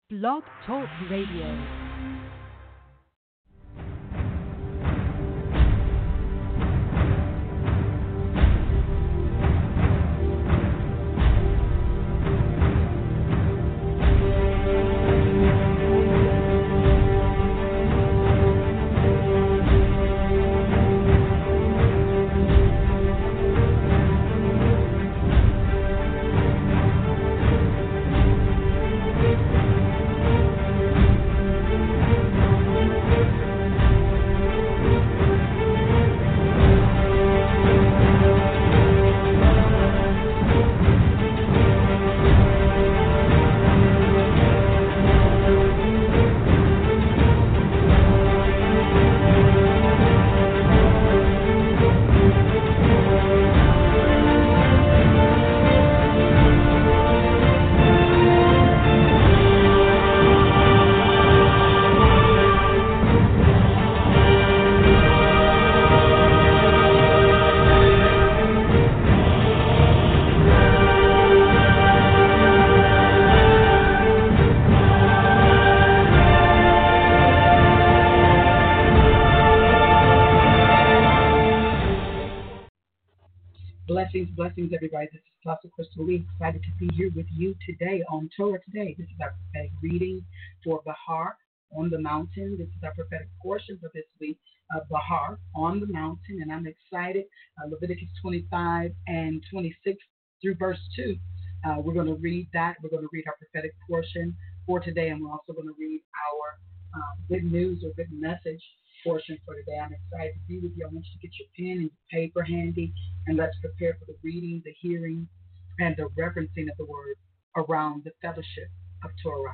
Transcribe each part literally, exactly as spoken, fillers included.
Blog Talk Radio. Blessings, blessings, everybody. This is Apostle Crystal Lee. Excited to be here with you today on Torah Today. This is our prophetic reading for Bahar on the mountain. This is our prophetic portion for this week of Bahar on the mountain, and I'm excited. Uh, Leviticus twenty-five and twenty-six through verse two. Uh, we're going to read that. We're going to read our prophetic portion for today, and we're also going to read our um, good news or good message portion for today. I'm excited to be with you. I want you to get your pen and your paper handy, and let's prepare for the reading, the hearing, and the reverencing of the word around the fellowship of Torah.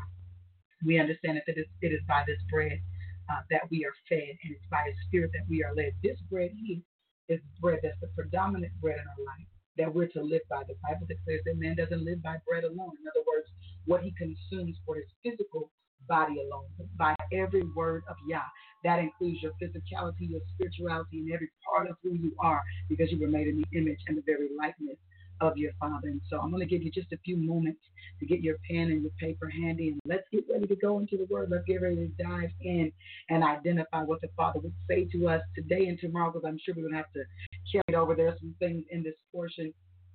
We understand that it is, it is by this bread uh, that we are fed, and it's by His Spirit that we are led. This bread here is bread that's the predominant bread in our life that we're to live by. The Bible declares that man doesn't live by bread alone. In other words, what he consumes for his physical body alone, but by every word of Yah. That includes your physicality, your spirituality, and every part of who you are, because you were made in the image and the very likeness of your Father. And so I'm going to give you just a few moments to get your pen and your paper handy, and let's get ready to go into the Word. Let's get ready to dive in and identify what the Father would say to us today and tomorrow, because I'm sure we're going to have to carry it over. There are some things in this portion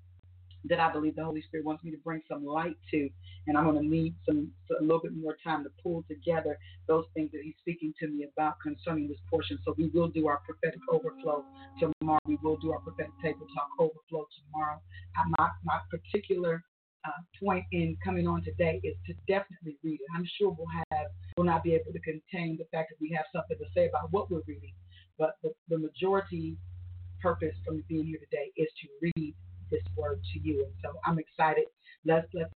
that I believe the Holy Spirit wants me to bring some light to, and I'm going to need some a little bit more time to pull together those things that He's speaking to me about concerning this portion. So we will do our prophetic overflow tomorrow. We will do our prophetic table talk overflow tomorrow. Uh, my my particular uh, point in coming on today is to definitely read it. I'm sure we'll have will not be able to contain the fact that we have something to say about what we're reading, but the, the majority purpose from being here today is to read this word to you. And so I'm excited. Let's let's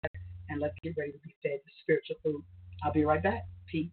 and let's get ready to be fed the spiritual food. I'll be right back. Peace.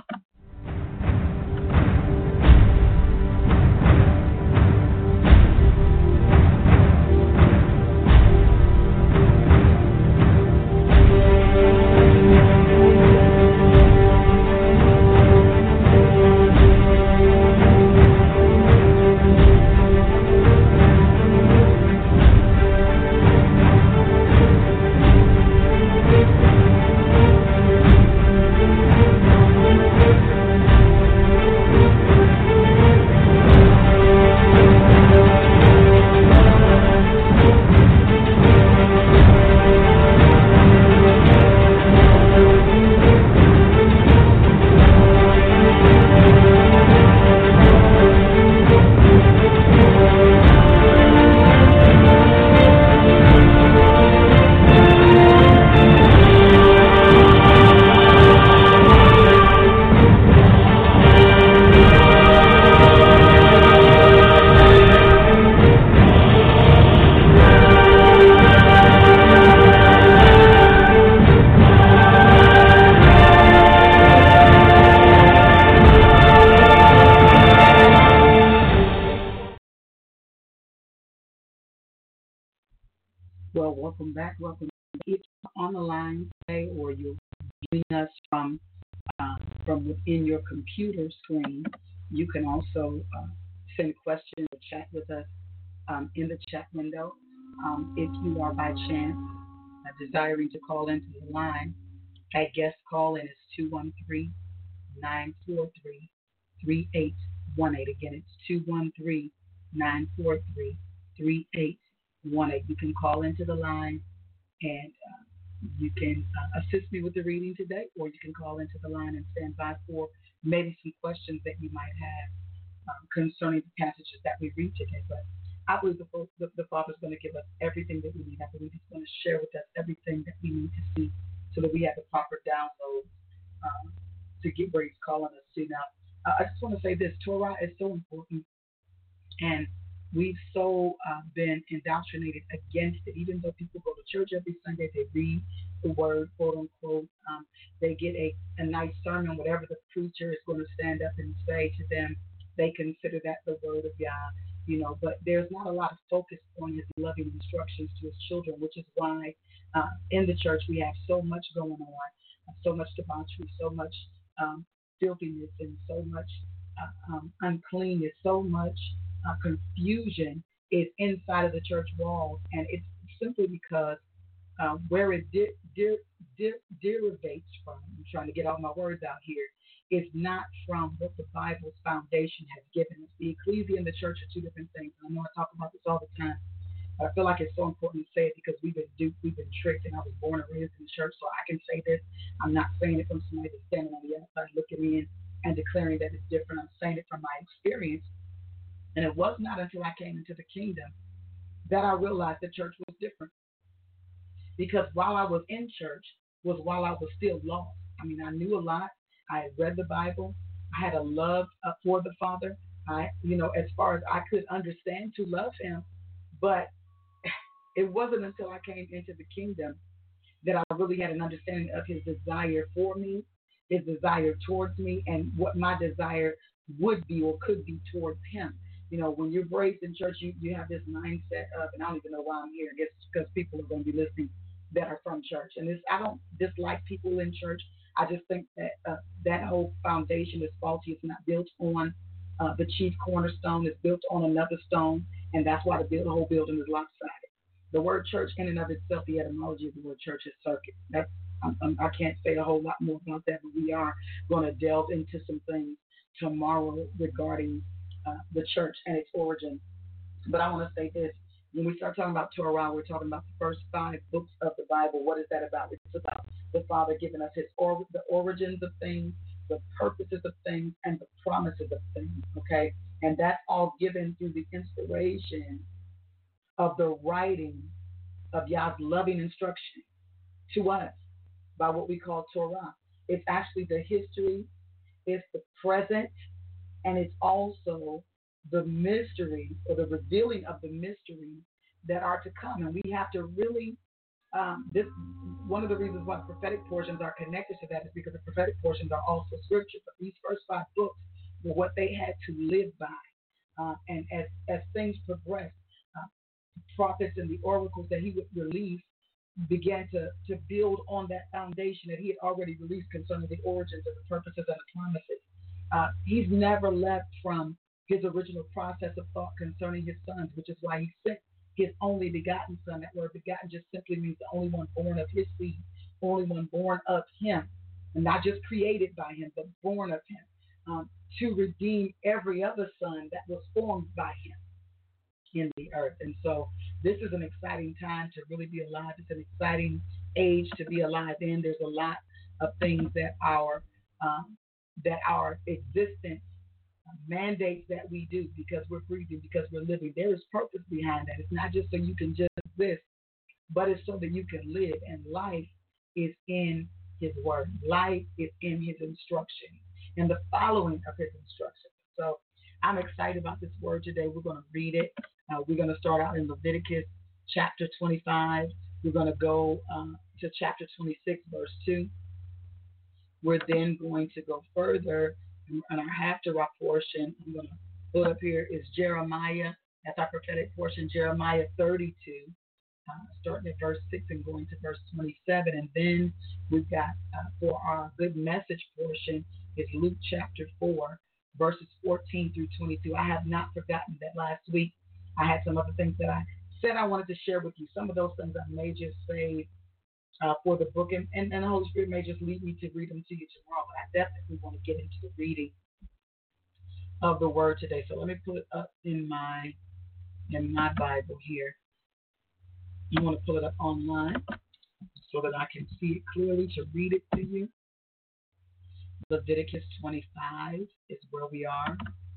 Well, welcome back. Welcome if you're on the line today, or you're viewing us from uh, from within your computer screen. You can also uh, send questions or chat with us um, in the chat window. Um, if you are by chance uh, desiring to call into the line, That guest call in is two one three, nine four three, three eight one eight. Again, it's two one three, nine four three, three eight one eight. You can call into the line and uh, you can uh, assist me with the reading today, or you can call into the line and stand by for maybe some questions that you might have um, concerning the passages that we read today. But I believe the, the, the Father's going to give us everything that we need. I believe He's going to share with us everything that we need to see so that we have the proper download um, to get where He's calling us to. Now, uh, I just want to say this: Torah is so important, and we've so uh, been indoctrinated against it. Even though people go to church every Sunday, they read the Word, quote unquote. Um, they get a, a nice sermon, whatever the preacher is going to stand up and say to them. They consider that the Word of God, you know. But there's not a lot of focus on His loving instructions to His children, which is why uh, in the church we have so much going on, so much debauchery, so much um, filthiness, and so much uh, um, uncleanness, so much uh, confusion is inside of the church walls, and it's simply because um, where it de- de- de- derivates from, I'm trying to get all my words out here, is not from what the Bible's foundation has given us. The ecclesia and the church are two different things. I know I talk about this all the time, but I feel like it's so important to say it because we've been duped, we've been tricked, and I was born and raised in the church, so I can say this. I'm not saying it from somebody that's standing on the outside looking in and declaring that it's different. I'm saying it from my experience. And it was not until I came into the kingdom that I realized the church was different. Because while I was in church was while I was still lost. I mean, I knew a lot. I had read the Bible. I had a love uh, for the Father. I, you know, as far as I could understand to love Him. But it wasn't until I came into the kingdom that I really had an understanding of His desire for me, His desire towards me, and what my desire would be or could be towards Him. You know, when you're raised in church, you, you have this mindset of, and I don't even know why I'm here. I guess because people are going to be listening that are from church. And this, I don't dislike people in church. I just think that uh, that whole foundation is faulty. It's not built on uh, the chief cornerstone. It's built on another stone, and that's why the, build, the whole building is lopsided. The word church in and of itself, the etymology of the word church is circuit. That's, I'm, I'm, I can't say a whole lot more about that, but we are going to delve into some things tomorrow regarding uh, the church and its origin. But I want to say this. When we start talking about Torah, we're talking about the first five books of the Bible. What is that about? It's about the Father giving us his or, the origins of things, the purposes of things, and the promises of things, okay? And that's all given through the inspiration of the writing of Yah's loving instruction to us by what we call Torah. It's actually the history, it's the present, and it's also the mystery or the revealing of the mysteries that are to come. And we have to really, um, this one of the reasons why the prophetic portions are connected to that is because the prophetic portions are also scripture. But these first five books were what they had to live by. Uh, and as, as things progressed, uh, prophets and the oracles that he would release began to, to build on that foundation that he had already released concerning the origins and the purposes and the promises. Uh, he's never left from his original process of thought concerning his sons, which is why he sent his only begotten son. That word begotten just simply means the only one born of his seed, only one born of him, and not just created by him, but born of him, um, to redeem every other son that was formed by him in the earth. And so this is an exciting time to really be alive. It's an exciting age to be alive in. There's a lot of things that our um, that our existence mandates that we do because we're breathing, because we're living. There is purpose behind that. It's not just so you can just exist, but it's so that you can live. And life is in his word. Life is in his instruction and the following of his instructions. So I'm excited about this word today. We're going to read it. Uh, we're going to start out in Leviticus chapter twenty-five. We're going to go uh, to chapter twenty-six, verse two. We're then going to go further in our Haftarah portion. I'm going to put up here is Jeremiah. That's our prophetic portion, Jeremiah thirty-two, uh, starting at verse six and going to verse twenty-seven. And then we've got uh, for our good message portion is Luke chapter four, verses fourteen through twenty-two. I have not forgotten that last week I had some other things that I said I wanted to share with you. Some of those things I may just say uh, for the book, and, and, and the Holy Spirit may just lead me to read them to you tomorrow. But I definitely want to get into the reading of the Word today. So let me pull it up in my in my Bible here. You want to pull it up online so that I can see it clearly to read it to you. Leviticus twenty-five is where we are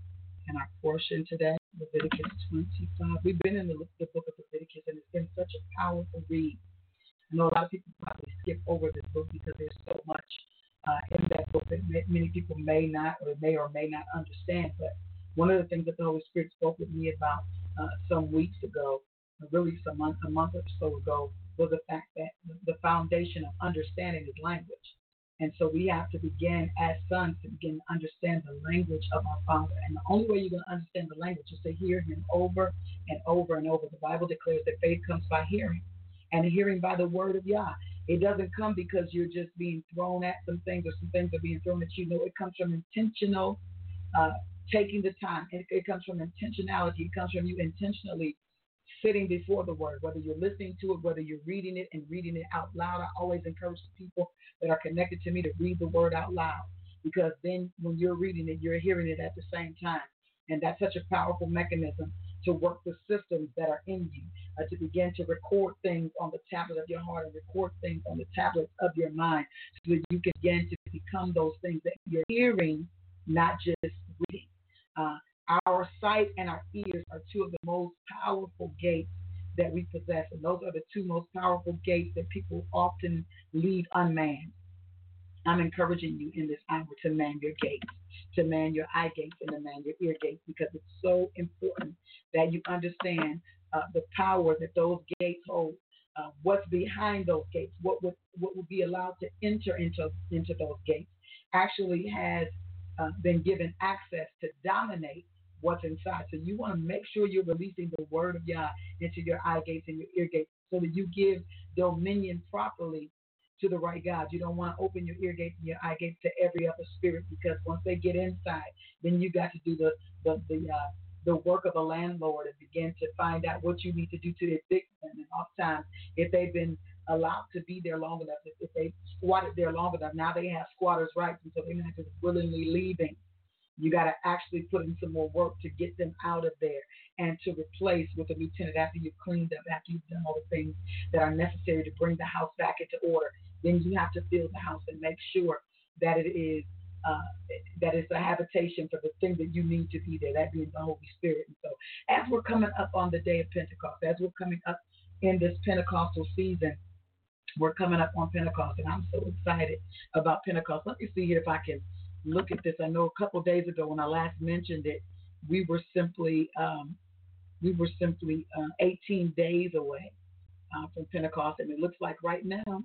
in our portion today. Leviticus twenty-five. We've been in the, the book of Leviticus, and it's been such a powerful read. I know a lot of people probably skip over this book because there's so much uh, in that book that may, many people may not or may or may not understand. But one of the things that the Holy Spirit spoke with me about uh, some weeks ago, or really some month, a month or so ago, was the fact that the foundation of understanding is language. And so we have to begin as sons to begin to understand the language of our Father. And the only way you're going to understand the language is to hear Him over and over and over. The Bible declares that faith comes by hearing, and hearing by the word of Yah. It doesn't come because you're just being thrown at some things or some things are being thrown at you. No, it comes from intentional uh, taking the time. It, it comes from intentionality. It comes from you intentionally sitting before the word, whether you're listening to it, whether you're reading it and reading it out loud. I always encourage people that are connected to me to read the word out loud, because then when you're reading it, you're hearing it at the same time. And that's such a powerful mechanism to work the systems that are in you, uh, to begin to record things on the tablet of your heart and record things on the tablet of your mind, so that you can begin to become those things that you're hearing, not just reading. Uh, Our sight and our ears are two of the most powerful gates that we possess, and those are the two most powerful gates that people often leave unmanned. I'm encouraging you in this hour to man your gates, to man your eye gates and to man your ear gates, because it's so important that you understand uh, the power that those gates hold, uh, what's behind those gates, what would what would be allowed to enter into into those gates actually has uh, been given access to dominate what's inside. So you want to make sure you're releasing the word of Yah into your eye gates and your ear gates, so that you give dominion properly to the right God. You don't want to open your ear gates and your eye gates to every other spirit, because once they get inside, then you got to do the the the uh, the work of a landlord and begin to find out what you need to do to evict them. And oftentimes, if they've been allowed to be there long enough, if, if they squatted there long enough, now they have squatters' rights, and so they're not just willingly leaving. You got to actually put in some more work to get them out of there and to replace with a new tenant after you've cleaned up, after you've done all the things that are necessary to bring the house back into order. Then you have to fill the house and make sure that it is uh, that it's a habitation for the thing that you need to be there, that being the Holy Spirit. And so as we're coming up on the day of Pentecost, as we're coming up in this Pentecostal season, we're coming up on Pentecost, and I'm so excited about Pentecost. Let me see here if I can look at this. I know a couple of days ago when I last mentioned it, we were simply um, we were simply uh, eighteen days away uh, from Pentecost, and it looks like right now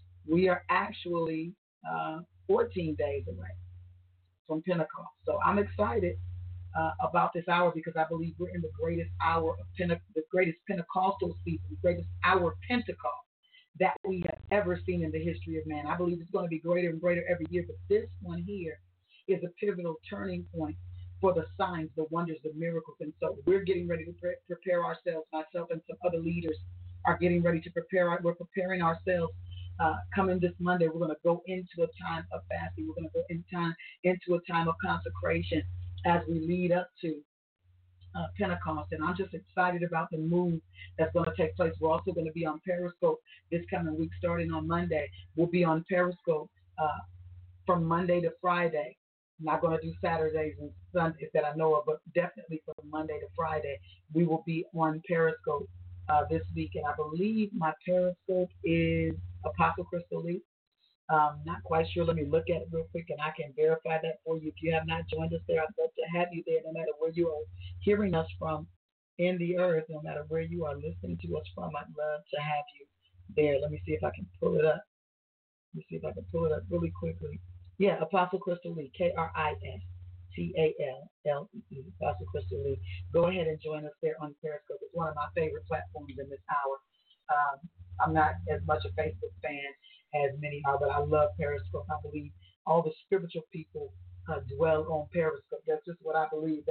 we are actually uh, fourteen days away from Pentecost. So I'm excited uh, about this hour, because I believe we're in the greatest hour of Pente- the greatest Pentecostal season, the greatest hour of Pentecost that we have ever seen in the history of man. I believe it's going to be greater and greater every year, but this one here is a pivotal turning point for the signs, the wonders, the miracles. And so we're getting ready to pre- prepare ourselves. Myself and some other leaders are getting ready to prepare. We're preparing ourselves. Uh, coming this Monday, we're going to go into a time of fasting. We're going to go in time into a time of consecration as we lead up to uh, Pentecost. And I'm just excited about the move that's going to take place. We're also going to be on Periscope this coming week, starting on Monday. We'll be on Periscope uh, from Monday to Friday. I'm not going to do Saturdays and Sundays that I know of, but definitely from Monday to Friday, we will be on Periscope uh, this week. And I believe my Periscope is Apostle Crystal Lee. Um, not quite sure. Let me look at it real quick, and I can verify that for you. If you have not joined us there, I'd love to have you there, no matter where you are hearing us from in the earth, no matter where you are listening to us from. I'd love to have you there. Let me see if I can pull it up. Let me see if I can pull it up really quickly. Yeah, Apostle Crystal Lee, K R I S T A L L E E, Apostle Crystal Lee. Go ahead and join us there on Periscope. It's one of my favorite platforms in this hour. Um, I'm not as much a Facebook fan as many are, but I love Periscope. I believe all the spiritual people uh, dwell on Periscope. That's just what I believe. That's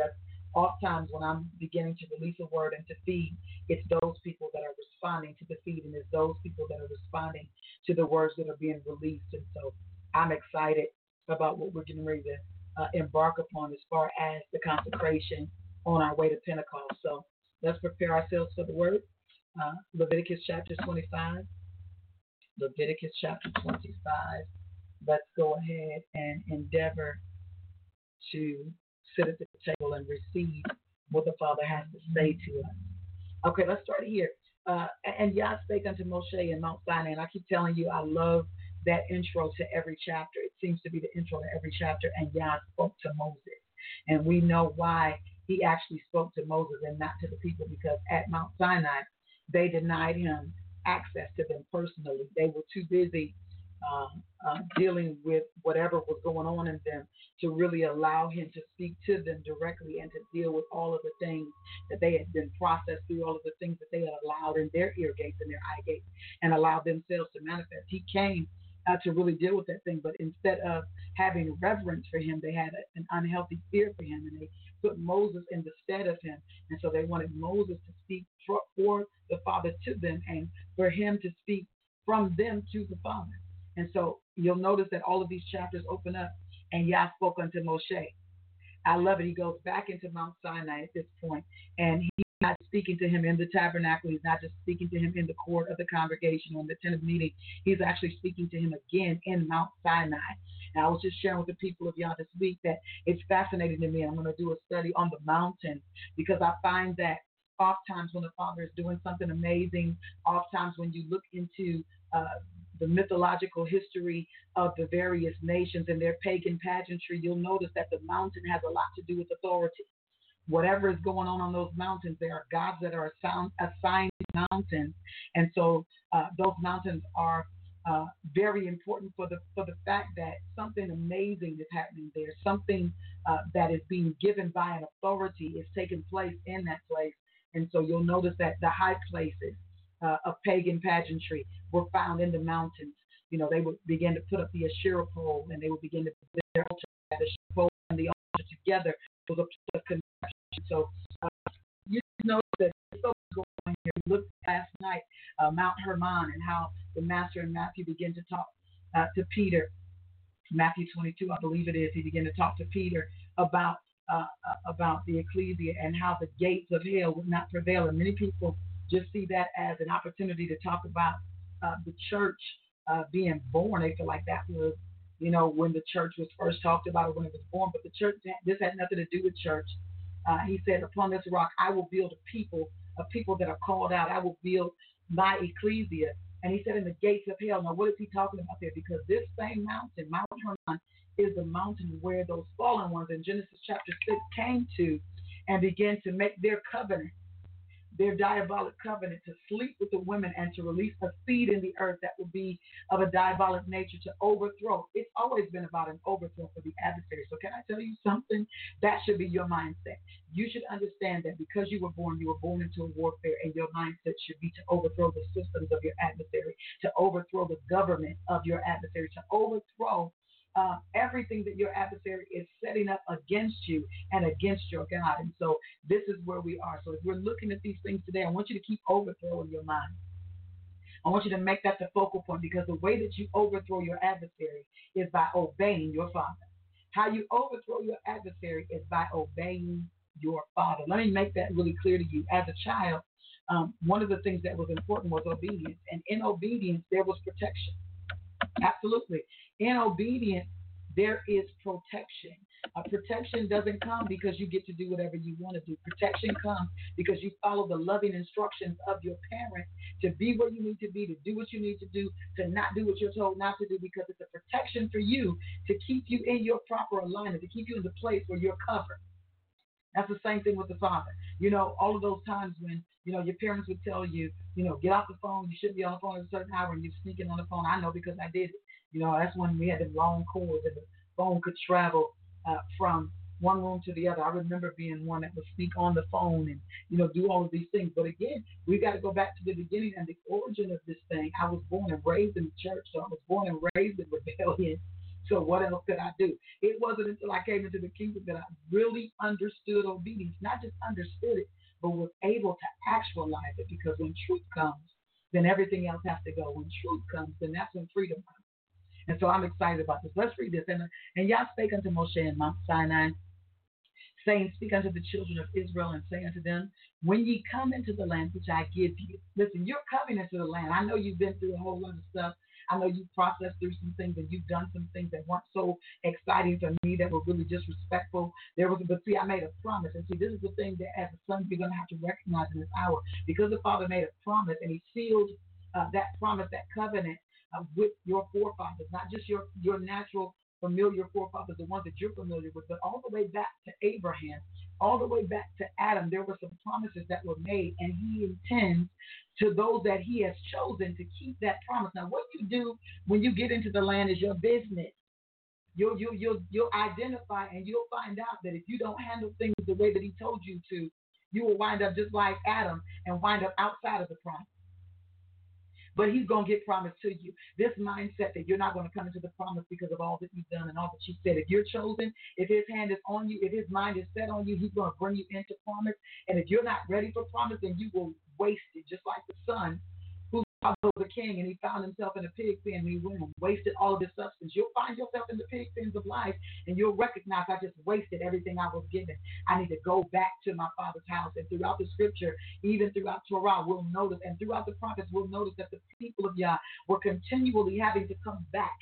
Oftentimes, when I'm beginning to release a word and to feed, it's those people that are responding to the feed, and it's those people that are responding to the words that are being released. And so I'm excited about what we're getting ready to uh, embark upon as far as the consecration on our way to Pentecost. So let's prepare ourselves for the word. Uh, Leviticus chapter twenty-five. Leviticus chapter twenty-five. Let's go ahead and endeavor to sit at the table and receive what the Father has to say to us. Okay, let's start here. Uh, and Yah spake unto Moshe in Mount Sinai. And I keep telling you, I love that intro to every chapter. It seems to be the intro to every chapter. And Yah spoke to Moses. And we know why he actually spoke to Moses and not to the people, because at Mount Sinai, they denied him access to them personally. They were too busy um, uh, dealing with whatever was going on in them to really allow him to speak to them directly and to deal with all of the things that they had been processed through, all of the things that they had allowed in their ear gates and their eye gates and allowed themselves to manifest. He came uh, to really deal with that thing, but instead of having reverence for him, they had a, an unhealthy fear for him, and they put Moses in the stead of him. And so they wanted Moses to speak for, for the Father to them and for him to speak from them to the Father. And so you'll notice that all of these chapters open up, and Yah spoke unto Moshe. I love it. He goes back into Mount Sinai at this point, and he's not speaking to him in the tabernacle. He's not just speaking to him in the court of the congregation or in the tent of meeting. He's actually speaking to him again in Mount Sinai. And I was just sharing with the people of Yah this week that it's fascinating to me. I'm going to do a study on the mountain, because I find that oftentimes when the Father is doing something amazing, oftentimes when you look into uh, the mythological history of the various nations and their pagan pageantry, you'll notice that the mountain has a lot to do with authority. Whatever is going on on those mountains, there are gods that are assigned, assigned mountains, and so uh, those mountains are uh, very important for the for the fact that something amazing is happening there. Something uh, that is being given by an authority is taking place in that place, and so you'll notice that the high places uh, of pagan pageantry were found in the mountains. You know, they would begin to put up the Asherah pole, and they would begin to put their altar, the Asherah pole and the altar together for the place of conception. So uh, you know that there's so much going on here. We looked last night, uh, Mount Hermon, and how the Master and Matthew begin to talk uh, to Peter. Matthew twenty-two, I believe it is. He began to talk to Peter about uh, about the ecclesia and how the gates of hell would not prevail. And many people just see that as an opportunity to talk about uh, the church uh, being born. They feel like that was, you know, when the church was first talked about or when it was born. But the church, this had nothing to do with church. Uh, he said, upon this rock, I will build a people, a people that are called out. I will build my ecclesia. And he said, in the gates of hell. Now, what is he talking about there? Because this same mountain, Mount Hermon, is the mountain where those fallen ones in Genesis chapter six came to and began to make their covenant, their diabolic covenant, to sleep with the women and to release a seed in the earth that will be of a diabolic nature to overthrow. It's always been about an overthrow for the adversary. So can I tell you something? That should be your mindset. You should understand that because you were born, you were born into a warfare, and your mindset should be to overthrow the systems of your adversary, to overthrow the government of your adversary, to overthrow Uh, everything that your adversary is setting up against you and against your God. And so this is where we are. So if we're looking at these things today, I want you to keep overthrowing your mind. I want you to make that the focal point, because the way that you overthrow your adversary is by obeying your Father. How you overthrow your adversary is by obeying your Father. Let me make that really clear to you. As a child, um, one of the things that was important was obedience. And in obedience, there was protection. Absolutely. In obedience, there is protection. Uh, protection doesn't come because you get to do whatever you want to do. Protection comes because you follow the loving instructions of your parents to be where you need to be, to do what you need to do, to not do what you're told not to do, because it's a protection for you to keep you in your proper alignment, to keep you in the place where you're covered. That's the same thing with the Father. You know, all of those times when, you know, your parents would tell you, you know, get off the phone, you shouldn't be on the phone at a certain hour, and you're sneaking on the phone. I know because I did it. You know, that's when we had the long cords and the phone could travel uh, from one room to the other. I remember being one that would sneak on the phone and, you know, do all of these things. But again, we got to go back to the beginning and the origin of this thing. I was born and raised in the church, so I was born and raised in rebellion. So what else could I do? It wasn't until I came into the kingdom that I really understood obedience, not just understood it, but was able to actualize it. Because when truth comes, then everything else has to go. When truth comes, then that's when freedom comes. And so I'm excited about this. Let's read this. And, and Yah spake unto Moshe in Mount Sinai, saying, speak unto the children of Israel and say unto them, when ye come into the land which I give you. Listen, you're coming into the land. I know you've been through a whole lot of stuff. I know you've processed through some things and you've done some things that weren't so exciting for me, that were really disrespectful. There was, but see, I made a promise. And see, this is the thing that as a son, you're going to have to recognize in this hour. Because the Father made a promise and he sealed uh, that promise, that covenant uh, with your forefathers, not just your, your natural familiar forefathers, the ones that you're familiar with, but all the way back to Abraham, all the way back to Adam. There were some promises that were made, and he intends to those that he has chosen to keep that promise. Now, what you do when you get into the land is your business. You'll, you'll, you'll, you'll identify and you'll find out that if you don't handle things the way that he told you to, you will wind up just like Adam and wind up outside of the promise. But he's going to get promised to you. This mindset that you're not going to come into the promise because of all that you've done and all that you said. If you're chosen, if his hand is on you, if his mind is set on you, he's going to bring you into promise. And if you're not ready for promise, then you will waste it, just like the son who was a king and he found himself in a pig pen and he went and wasted all of his substance. You'll find yourself in the pig pens of life and you'll recognize, I just wasted everything I was given. I need to go back to my father's house. And throughout the scripture, even throughout Torah, we'll notice, and throughout the prophets, we'll notice that the people of Yah were continually having to come back,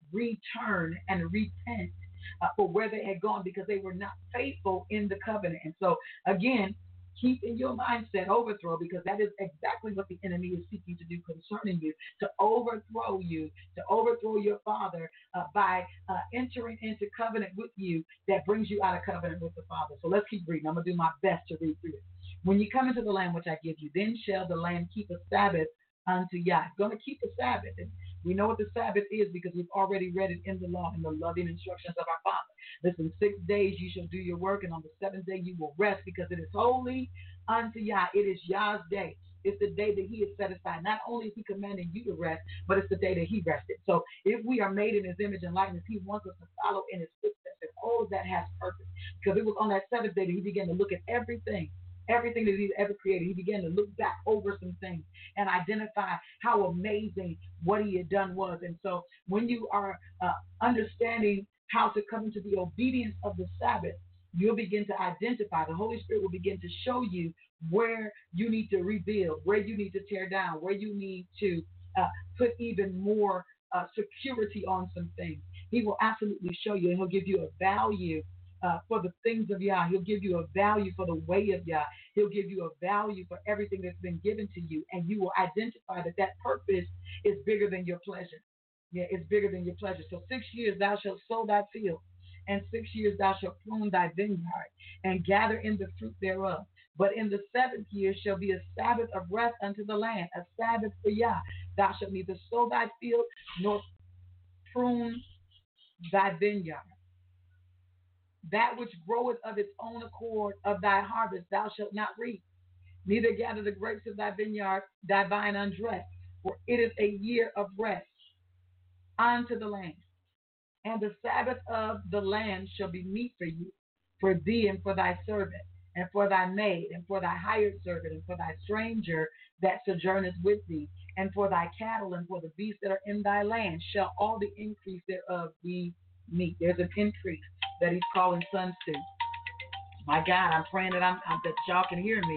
return, and repent uh, for where they had gone because they were not faithful in the covenant. And so, again, keep in your mindset overthrow, because that is exactly what the enemy is seeking to do concerning you, to overthrow you, to overthrow your father uh, by uh, entering into covenant with you that brings you out of covenant with the Father. So let's keep reading. I'm going to do my best to read through it. When you come into the land which I give you, then shall the land keep a Sabbath unto Yah. It's going to keep a Sabbath. And we know what the Sabbath is because we've already read it in the law, in the loving instructions of our Father. Listen, six days you shall do your work, and on the seventh day you will rest, because it is holy unto Yah. It is Yah's day. It's the day that he has set aside. Not only is he commanding you to rest, but it's the day that he rested. So if we are made in his image and likeness, he wants us to follow in his footsteps, and all of that has purpose. Because it was on that seventh day that he began to look at everything, everything that he's ever created. He began to look back over some things and identify how amazing what he had done was. And so when you are uh, understanding how to come into the obedience of the Sabbath, you'll begin to identify. The Holy Spirit will begin to show you where you need to rebuild, where you need to tear down, where you need to uh, put even more uh, security on some things. He will absolutely show you, and he'll give you a value uh, for the things of Yah. He'll give you a value for the way of Yah. He'll give you a value for everything that's been given to you, and you will identify that that purpose is bigger than your pleasure. Yeah, it's bigger than your pleasure. So six years thou shalt sow thy field, and six years thou shalt prune thy vineyard, and gather in the fruit thereof. But in the seventh year shall be a Sabbath of rest unto the land, a Sabbath for Yah. Thou shalt neither sow thy field nor prune thy vineyard. That which groweth of its own accord of thy harvest thou shalt not reap, neither gather the grapes of thy vineyard, thy vine undressed, for it is a year of rest unto the land. And the Sabbath of the land shall be meat for you, for thee and for thy servant, and for thy maid, and for thy hired servant, and for thy stranger that sojourneth with thee, and for thy cattle, and for the beasts that are in thy land, shall all the increase thereof be meat. There's an increase that he's calling sons to. My God, I'm praying that I'm, I'm that y'all can hear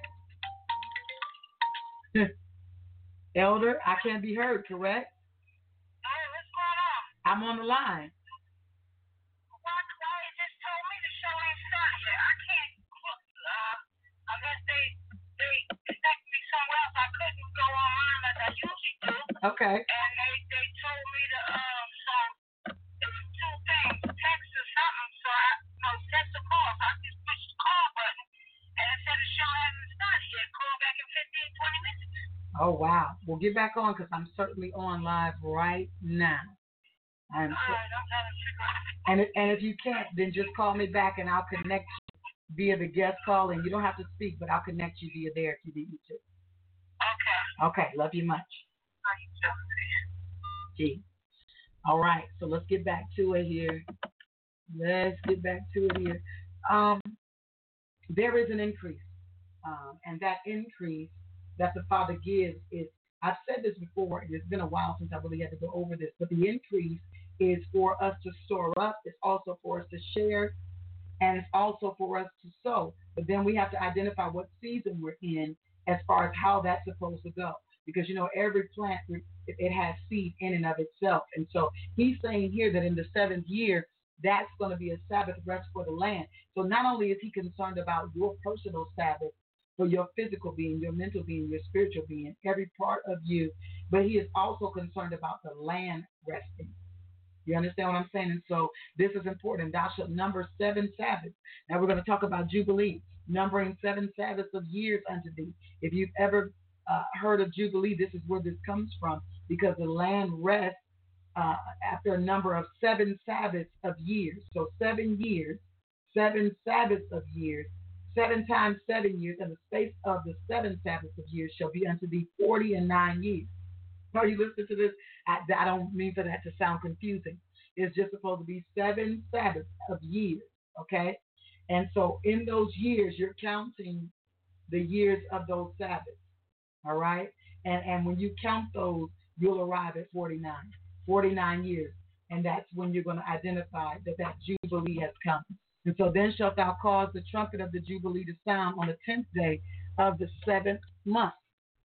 me. Elder, I can't be heard, correct? Hey, what's going on? I'm on the line. Why, why you just told me the show ain't started yet? I can't, uh, unless they, they connect me somewhere else. I couldn't go online like I usually do. Okay. And they, they told me to, um, so it was two things, text or something, so I, no, text or call, so I just pushed the call button, and it said the show hasn't started yet. Call back in fifteen, twenty minutes. Oh, wow. We'll get back on because I'm certainly on live right now. I'm so, All right, I'm trying to figure out. and, if, and if you can't, then just call me back and I'll connect you via the guest call. And you don't have to speak, but I'll connect you via there if you need me to. Okay. Okay. Love you much. How you doing? Gee. All right, so let's get back to it here. Let's get back to it here. Um, there is an increase, um, and that increase that the Father gives is. I've said this before, and it's been a while since I really had to go over this, but the increase is for us to store up. It's also for us to share, and it's also for us to sow. But then we have to identify what season we're in as far as how that's supposed to go. Because, you know, every plant, it has seed in and of itself. And so he's saying here that in the seventh year, that's going to be a Sabbath rest for the land. So not only is he concerned about your personal Sabbath, for your physical being, your mental being, your spiritual being, every part of you, but he is also concerned about the land resting. You understand what I'm saying? And so this is important. Thou shalt number seven Sabbaths. Now we're going to talk about Jubilee, numbering seven Sabbaths of years unto thee. If you've ever uh, heard of Jubilee, this is where this comes from, because the land rests uh, after a number of seven Sabbaths of years. So seven years, seven Sabbaths of years, seven times seven years, and the space of the seven Sabbaths of years shall be unto thee forty and nine years. Are you listening to this? I, I don't mean for that to sound confusing. It's just supposed to be seven Sabbaths of years, okay? And so in those years, you're counting the years of those Sabbaths, all right? And and when you count those, you'll arrive at forty-nine, forty-nine years. And that's when you're going to identify that that Jubilee has come. And so then shalt thou cause the trumpet of the Jubilee to sound on the tenth day of the seventh month.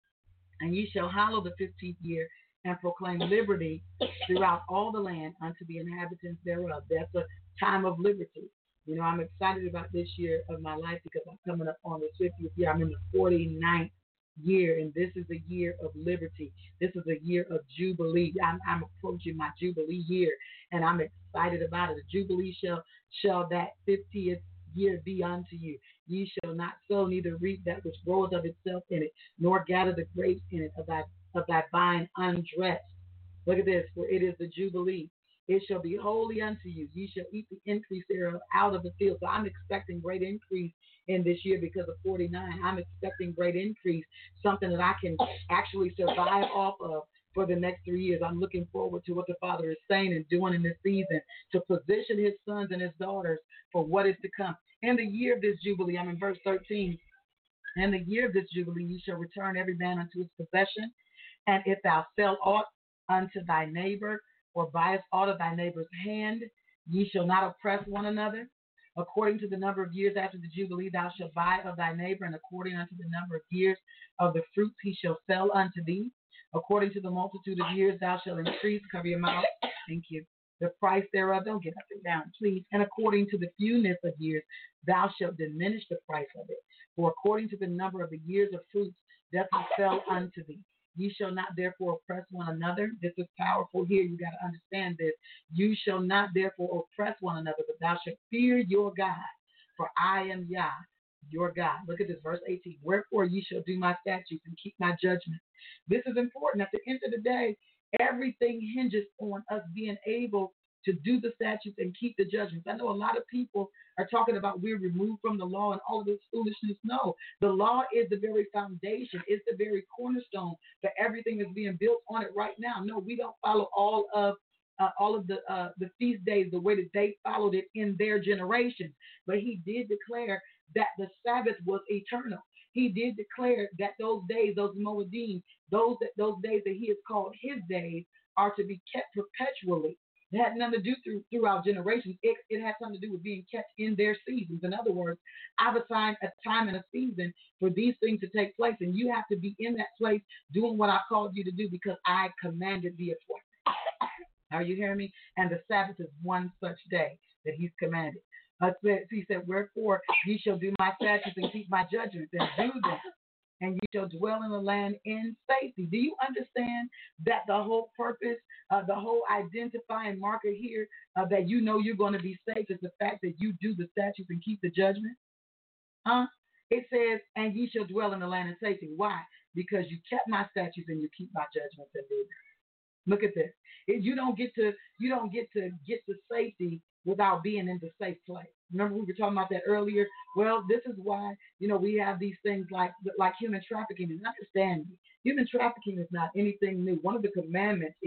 And ye shall hallow the fifteenth year and proclaim liberty throughout all the land unto the inhabitants thereof. That's a time of liberty. You know, I'm excited about this year of my life because I'm coming up on the fiftieth year. I'm in the forty-ninth year, and this is a year of liberty. This is a year of Jubilee. I'm, I'm approaching my Jubilee year, and I'm excited about it. The Jubilee shall, shall that fiftieth year be unto you. Ye shall not sow, neither reap that which groweth of itself in it, nor gather the grapes in it of thy, of thy vine undressed. Look at this, for it is the Jubilee. It shall be holy unto you. Ye shall eat the increase thereof out of the field. So I'm expecting great increase in this year because of forty-nine. I'm expecting great increase, something that I can actually survive off of for the next three years. I'm looking forward to what the Father is saying and doing in this season to position his sons and his daughters for what is to come. In the year of this Jubilee, I'm in verse thirteen. In the year of this Jubilee, you shall return every man unto his possession. And if thou sell aught unto thy neighbor, or bias aught of thy neighbor's hand, ye shall not oppress one another. According to the number of years after the Jubilee, thou shalt buy of thy neighbor, and according unto the number of years of the fruits he shall sell unto thee. According to the multitude of years thou shalt increase. Cover your mouth. Thank you. The price thereof, don't get up and down, please. And according to the fewness of years, thou shalt diminish the price of it. For according to the number of the years of fruits doth he sell unto thee. Ye shall not therefore oppress one another. This is powerful here. You got to understand this. You shall not therefore oppress one another, but thou shalt fear your God. For I am Yah, your God. Look at this, verse eighteen. Wherefore ye shall do my statutes and keep my judgments. This is important. At the end of the day, everything hinges on us being able to do the statutes and keep the judgments. I know a lot of people are talking about we're removed from the law and all of this foolishness. No, the law is the very foundation. It's the very cornerstone for everything that's being built on it right now. No, we don't follow all of uh, all of the uh, the feast days the way that they followed it in their generations. But he did declare that the Sabbath was eternal. He did declare that those days, those Moedim, those that those days that he has called his days, are to be kept perpetually. It had nothing to do through throughout generations. It, it had something to do with being kept in their seasons. In other words, I've assigned a time and a season for these things to take place, and you have to be in that place doing what I called you to do because I commanded the appointment. Are you hearing me? And the Sabbath is one such day that he's commanded. Uh, he said, wherefore ye shall do my statutes and keep my judgments and do them, and you shall dwell in the land in safety. Do you understand that the whole purpose, uh, the whole identifying marker here, uh, that you know you're going to be safe is the fact that you do the statutes and keep the judgment? Huh? It says, and ye shall dwell in the land in safety. Why? Because you kept my statutes and you keep my judgments and do them. Look at this. It, you don't get to you don't get to get to safety without being in the safe place. Remember we were talking about that earlier? Well, this is why, you know, we have these things like like human trafficking. And understand, human trafficking is not anything new. One of the commandments is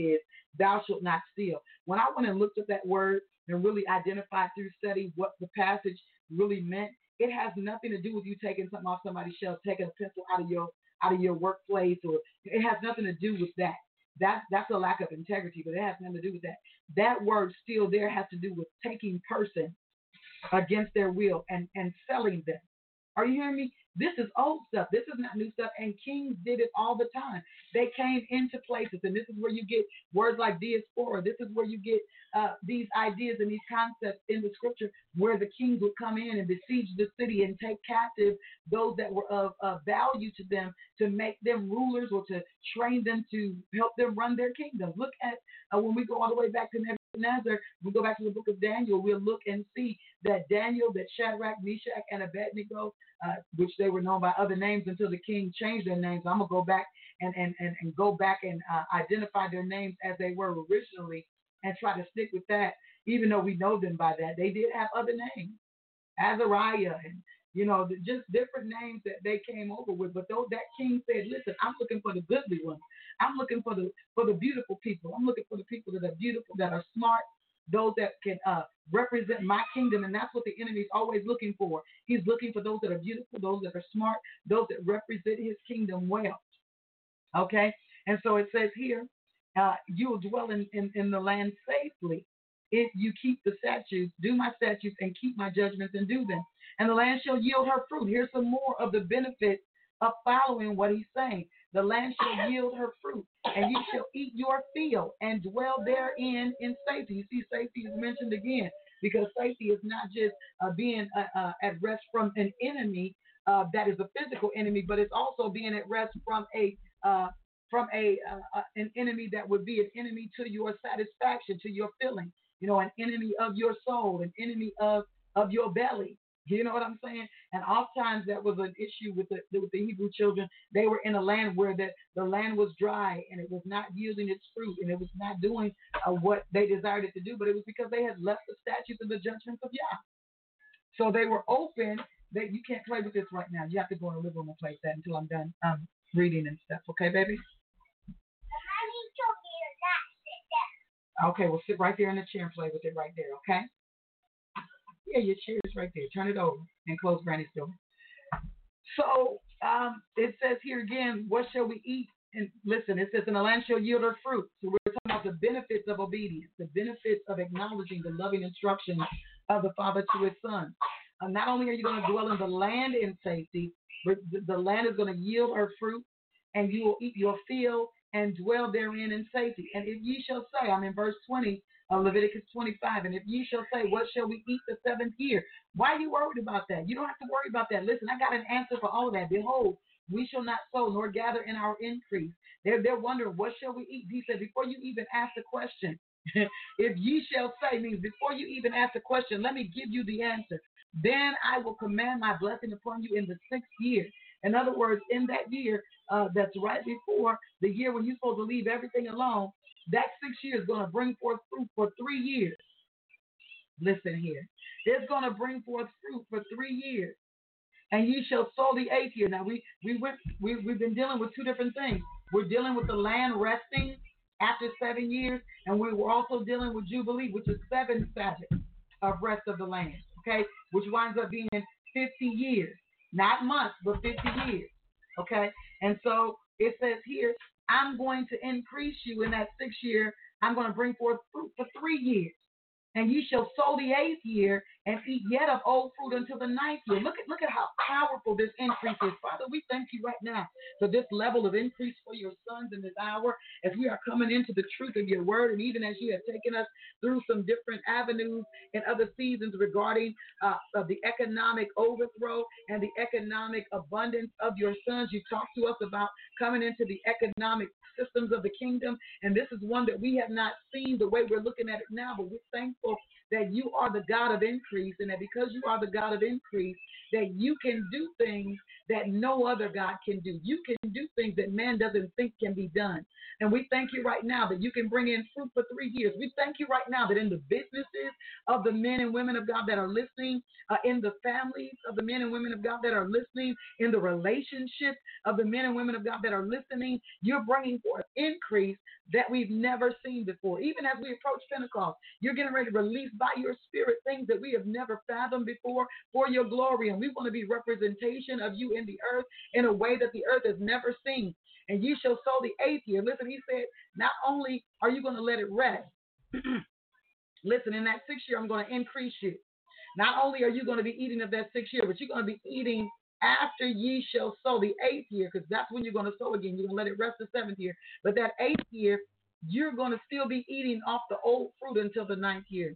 thou shalt not steal. When I went and looked at that word and really identified through study what the passage really meant, it has nothing to do with you taking something off somebody's shelf, taking a pencil out of your out of your workplace, or it has nothing to do with that. That's that's a lack of integrity, but it has nothing to do with that. That word steal there has to do with taking person against their will and, and selling them. Are you hearing me? This is old stuff. This is not new stuff. And kings did it all the time. They came into places, and this is where you get words like diaspora. This is where you get uh, these ideas and these concepts in the scripture, where the kings would come in and besiege the city and take captive those that were of, of value to them, to make them rulers or to train them to help them run their kingdoms. Look at uh, when we go all the way back to Nebuchadnezzar, we go back to the book of Daniel, we'll look and see that Daniel, that Shadrach, Meshach, and Abednego, uh, which they were known by other names until the king changed their names. I'm going to go back and, and, and, and go back and uh, identify their names as they were originally and try to stick with that, even though we know them by that. They did have other names, Azariah, and, you know, just different names that they came over with. But though that king said, listen, I'm looking for the goodly ones. I'm looking for the for the beautiful people. I'm looking for the people that are beautiful, that are smart, those that can uh, represent my kingdom. And that's what the enemy is always looking for. He's looking for those that are beautiful, those that are smart, those that represent his kingdom well. Okay? And so it says here, uh, you will dwell in, in, in the land safely if you keep the statutes, do my statutes, and keep my judgments and do them. And the land shall yield her fruit. Here's some more of the benefits of following what he's saying. The land shall yield her fruit, and you shall eat your field and dwell therein in safety. You see, safety is mentioned again, because safety is not just uh, being uh, uh, at rest from an enemy uh, that is a physical enemy, but it's also being at rest from a uh, from a uh, uh, an enemy that would be an enemy to your satisfaction, to your feeling. You know, an enemy of your soul, an enemy of of your belly. You know what I'm saying? And oftentimes that was an issue with the with the Hebrew children. They were in a land where the, the land was dry and it was not yielding its fruit and it was not doing uh, what they desired it to do, but it was because they had left the statutes and the judgments of Yah. So they were open. That you can't play with this right now. You have to go in the living room and play with that until I'm done um, reading and stuff. Okay, baby? Okay, well, sit right there in the chair and play with it right there, okay? Yeah, your chair is right there. Turn it over and close Granny's door. So um, it says here again, what shall we eat? And listen, it says, and the land shall yield her fruit. So we're talking about the benefits of obedience, the benefits of acknowledging the loving instructions of the Father to his Son. Uh, not only are you going to dwell in the land in safety, but the, the land is going to yield her fruit, and you will eat your field and dwell therein in safety. And if ye shall say, I'm in verse twenty of Leviticus twenty-five, and if ye shall say, what shall we eat the seventh year? Why are you worried about that? You don't have to worry about that. Listen, I got an answer for all of that. Behold, we shall not sow nor gather in our increase. They're, they're wondering, what shall we eat? He said, before you even ask the question, if ye shall say means before you even ask the question, let me give you the answer. Then I will command my blessing upon you in the sixth year. In other words, in that year uh, that's right before the year when you're supposed to leave everything alone, that six years is going to bring forth fruit for three years. Listen here. It's going to bring forth fruit for three years. And ye shall sow the eighth year. Now, we, we went, we, we've been dealing with two different things. We're dealing with the land resting after seven years, and we were also dealing with Jubilee, which is seven Sabbaths of rest of the land, okay, which winds up being fifty years. Not months, but fifty years, okay? And so it says here, I'm going to increase you in that sixth year. I'm going to bring forth fruit for three years. And ye shall sow the eighth year and eat yet of old fruit until the ninth year. Look at look at how powerful this increase is. Father, we thank you right now for this level of increase for your sons in this hour as we are coming into the truth of your word, and even as you have taken us through some different avenues in other seasons regarding uh, of the economic overthrow and the economic abundance of your sons. You talked to us about coming into the economic systems of the kingdom, and this is one that we have not seen the way we're looking at it now, but we're thankful that you are the God of increase. increase, and that because you are the God of increase, that you can do things that no other God can do. You can do things that man doesn't think can be done. And we thank you right now that you can bring in fruit for three years. We thank you right now that in the businesses of the men and women of God that are listening, uh, in the families of the men and women of God that are listening, in the relationships of the men and women of God that are listening, you're bringing forth increase that we've never seen before. Even as we approach Pentecost, you're getting ready to release by your spirit things that we have never fathomed before for your glory. And we want to be representation of you in the earth in a way that the earth has never seen. And you shall sow the eighth year. Listen, he said, not only are you going to let it rest, listen, in that sixth year, I'm going to increase you. Not only are you going to be eating of that sixth year, but you're going to be eating after ye shall sow the eighth year, because that's when you're going to sow again. You're going to let it rest the seventh year. But that eighth year, you're going to still be eating off the old fruit until the ninth year.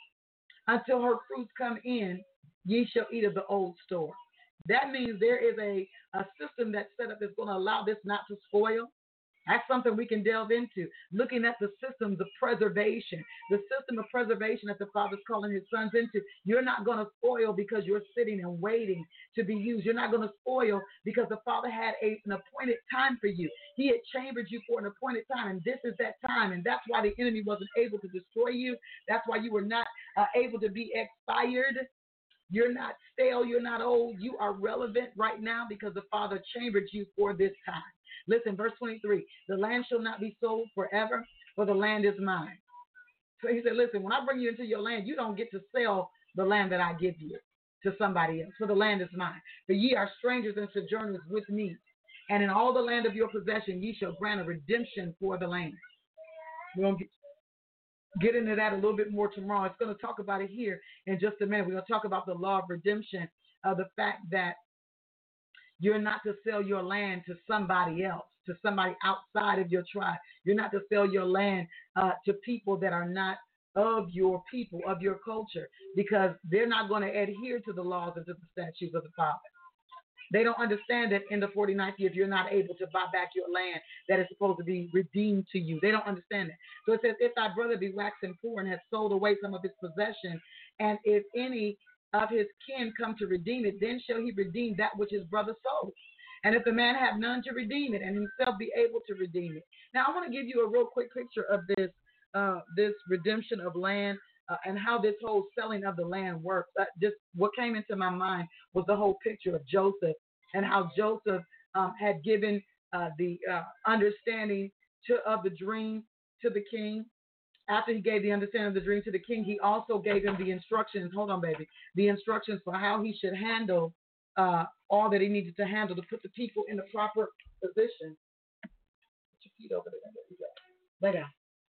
Until her fruits come in, ye shall eat of the old store. That means there is a, a system that's set up that's going to allow this not to spoil. That's something we can delve into, looking at the systems of preservation, the system of preservation that the Father's calling his sons into. You're not going to spoil because you're sitting and waiting to be used. You're not going to spoil because the Father had a, an appointed time for you. He had chambered you for an appointed time, and this is that time, and that's why the enemy wasn't able to destroy you. That's why you were not uh, able to be expired. You're not stale. You're not old. You are relevant right now because the Father chambered you for this time. Listen, verse twenty-three, the land shall not be sold forever, for the land is mine. So he said, listen, when I bring you into your land, you don't get to sell the land that I give you to somebody else, for the land is mine. For ye are strangers and sojourners with me, and in all the land of your possession ye shall grant a redemption for the land. We're going to get into that a little bit more tomorrow. It's going to talk about it here in just a minute. We're going to talk about the law of redemption, uh, the fact that you're not to sell your land to somebody else, to somebody outside of your tribe. You're not to sell your land uh, to people that are not of your people, of your culture, because they're not going to adhere to the laws and to the statutes of the Father. They don't understand that in the forty-ninth year, if you're not able to buy back your land that is supposed to be redeemed to you. They don't understand that. So it says, if thy brother be waxen poor and has sold away some of his possession, and if any of his kin come to redeem it, then shall he redeem that which his brother sold. And if the man have none to redeem it, and himself be able to redeem it. Now, I want to give you a real quick picture of this uh, this redemption of land uh, and how this whole selling of the land works. Uh, just what came into my mind was the whole picture of Joseph and how Joseph um, had given uh, the uh, understanding to, of the dream to the king. After he gave the understanding of the dream to the king, he also gave him the instructions. Hold on, baby. The instructions for how he should handle uh, all that he needed to handle to put the people in the proper position. Put your feet over there. There you go. Lay down.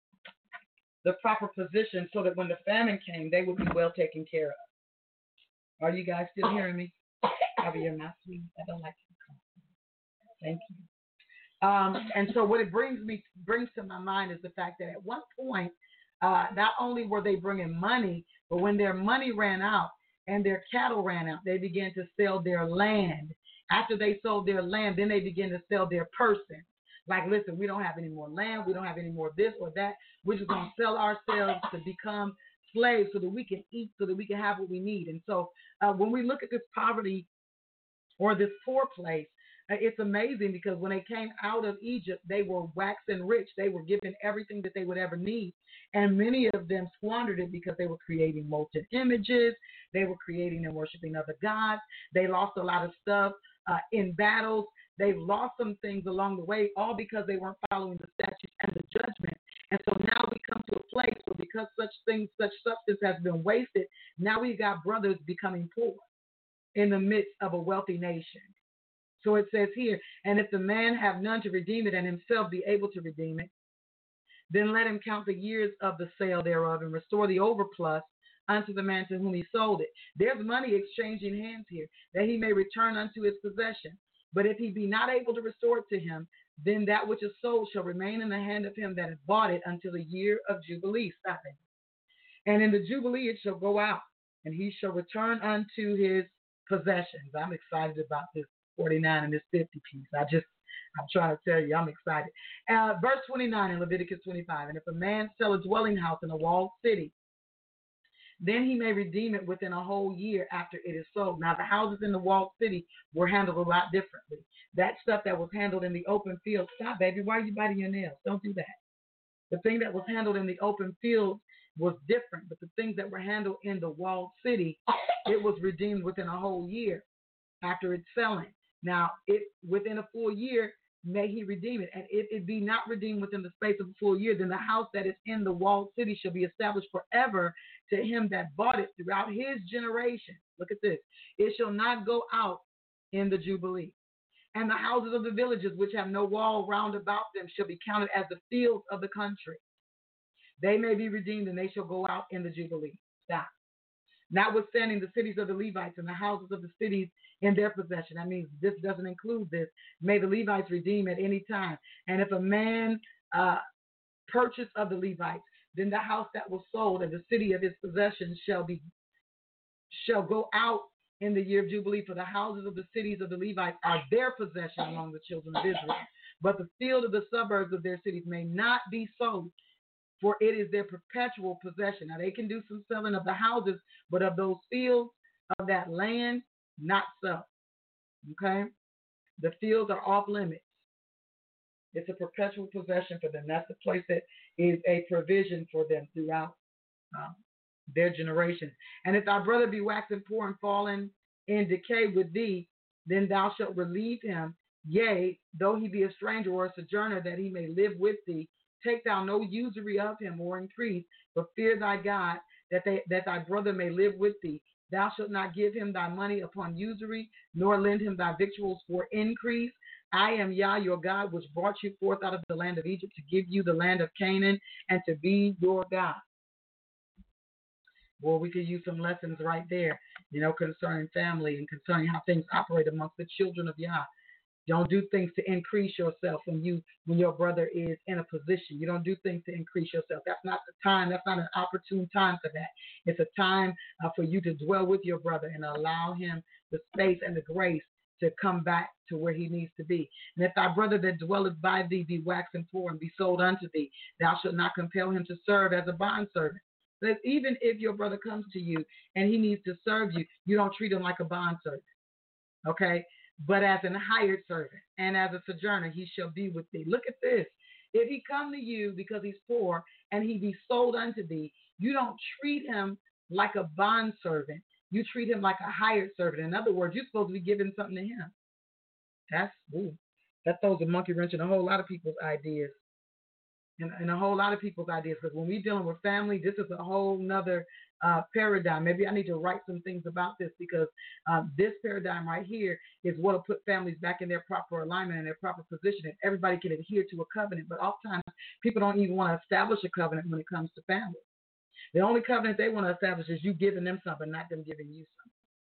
The proper position so that when the famine came, they would be well taken care of. Are you guys still hearing me? Cover your mouth, sweetie. I don't like to. Thank you. Um, and so what it brings me brings to my mind is the fact that at one point, uh, not only were they bringing money, but when their money ran out and their cattle ran out, they began to sell their land. After they sold their land, then they began to sell their person. Like, listen, we don't have any more land. We don't have any more this or that. We're just going to sell ourselves to become slaves so that we can eat, so that we can have what we need. And so uh, when we look at this poverty or this poor place, it's amazing because when they came out of Egypt, they were waxing rich. They were given everything that they would ever need. And many of them squandered it because they were creating molten images. They were creating and worshiping other gods. They lost a lot of stuff uh, in battles. They lost some things along the way, all because they weren't following the statutes and the judgment. And so now we come to a place where because such things, such substance has been wasted, now we've got brothers becoming poor in the midst of a wealthy nation. So it says here, and if the man have none to redeem it and himself be able to redeem it, then let him count the years of the sale thereof and restore the overplus unto the man to whom he sold it. There's money exchanging hands here, that he may return unto his possession. But if he be not able to restore it to him, then that which is sold shall remain in the hand of him that has bought it until the year of Jubilee. Stop it. And in the Jubilee it shall go out, and he shall return unto his possessions. I'm excited about this forty-nine and this fifty piece. I just, I'm trying to tell you, I'm excited. Uh, verse twenty-nine in Leviticus twenty-five. And if a man sell a dwelling house in a walled city, Then he may redeem it within a whole year after it is sold. Now, the houses in the walled city were handled a lot differently. That stuff that was handled in the open field, stop, baby, why are you biting your nails? Don't do that. The thing that was handled in the open field was different, but the things that were handled in the walled city, it was redeemed within a whole year after its selling. Now, it within a full year, may he redeem it. And if it be not redeemed within the space of a full year, then the house that is in the walled city shall be established forever to him that bought it throughout his generation. Look at this. It shall not go out in the Jubilee. And the houses of the villages which have no wall round about them shall be counted as the fields of the country. They may be redeemed, and they shall go out in the Jubilee. Stop. Notwithstanding the cities of the Levites and the houses of the cities in their possession. That means this doesn't include this. May the Levites redeem at any time. And if a man uh, purchase of the Levites, then the house that was sold and the city of his possession shall be shall go out in the year of Jubilee, for the houses of the cities of the Levites are their possession among the children of Israel. But the field of the suburbs of their cities may not be sold, for it is their perpetual possession. Now, they can do some selling of the houses, but of those fields, of that land, not so. Okay? The fields are off limits. It's a perpetual possession for them. That's the place that is a provision for them throughout um, their generation. And if thy brother be waxen poor and fallen in decay with thee, then thou shalt relieve him, yea, though he be a stranger or a sojourner, that he may live with thee. Take thou no usury of him or increase, but fear thy God, that they, that thy brother may live with thee. Thou shalt not give him thy money upon usury, nor lend him thy victuals for increase. I am Yah, your God, which brought you forth out of the land of Egypt to give you the land of Canaan and to be your God. Well, we could use some lessons right there, you know, concerning family and concerning how things operate amongst the children of Yah. Don't do things to increase yourself when you when your brother is in a position. You don't do things to increase yourself. That's not the time. That's not an opportune time for that. It's a time uh, for you to dwell with your brother and allow him the space and the grace to come back to where he needs to be. And if thy brother that dwelleth by thee be waxen poor and be sold unto thee, thou shalt not compel him to serve as a bondservant. But even if your brother comes to you and he needs to serve you, you don't treat him like a bondservant. Okay? But as an hired servant and as a sojourner, he shall be with thee. Look at this. If he come to you because he's poor and he be sold unto thee, you don't treat him like a bondservant. You treat him like a hired servant. In other words, you're supposed to be giving something to him. That's ooh, that throws a monkey wrench in a whole lot of people's ideas. And, and a whole lot of people's ideas. Because when we're dealing with family, this is a whole nother uh, paradigm. Maybe I need to write some things about this because um, this paradigm right here is what will put families back in their proper alignment and their proper position. And everybody can adhere to a covenant. But oftentimes, people don't even want to establish a covenant when it comes to family. The only covenant they want to establish is you giving them something, not them giving you something.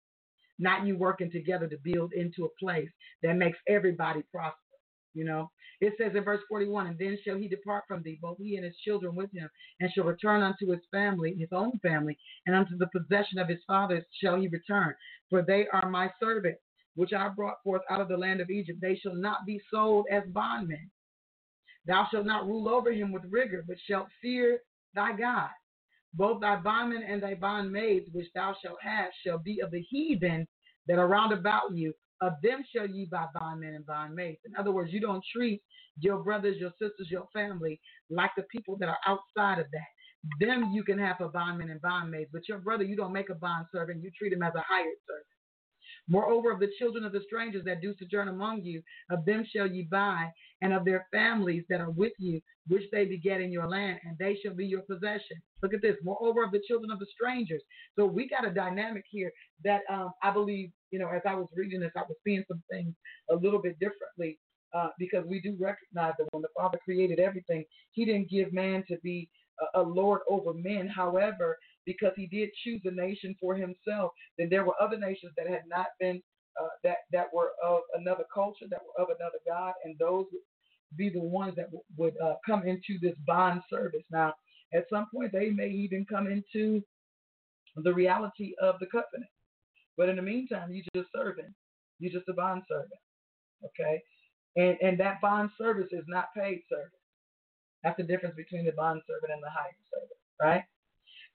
Not you working together to build into a place that makes everybody prosper. You know, it says in verse forty-one, and then shall he depart from thee, both he and his children with him, and shall return unto his family, his own family, and unto the possession of his fathers shall he return. For they are my servants, which I brought forth out of the land of Egypt. They shall not be sold as bondmen. Thou shalt not rule over him with rigor, but shalt fear thy God. Both thy bondmen and thy bondmaids, which thou shalt have, shall be of the heathen that are round about you. Of them shall ye buy bondmen and bondmaids. In other words, you don't treat your brothers, your sisters, your family like the people that are outside of that. Them you can have for bondmen and bondmaids, but your brother you don't make a bondservant. You treat him as a hired servant. Moreover, of the children of the strangers that do sojourn among you, of them shall ye buy, and of their families that are with you, which they beget in your land, and they shall be your possession. Look at this. Moreover, of the children of the strangers. So we got a dynamic here that um, I believe, you know, as I was reading this, I was seeing some things a little bit differently uh, because we do recognize that when the Father created everything, he didn't give man to be a, a lord over men. However, because he did choose a nation for himself, then there were other nations that had not been, uh, that, that were of another culture, that were of another God, and those would be the ones that w- would uh, come into this bond service. Now, at some point, they may even come into the reality of the covenant. But in the meantime, you're just serving. You're just a bond servant, okay? And and that bond service is not paid service. That's the difference between the bond servant and the hired servant, right?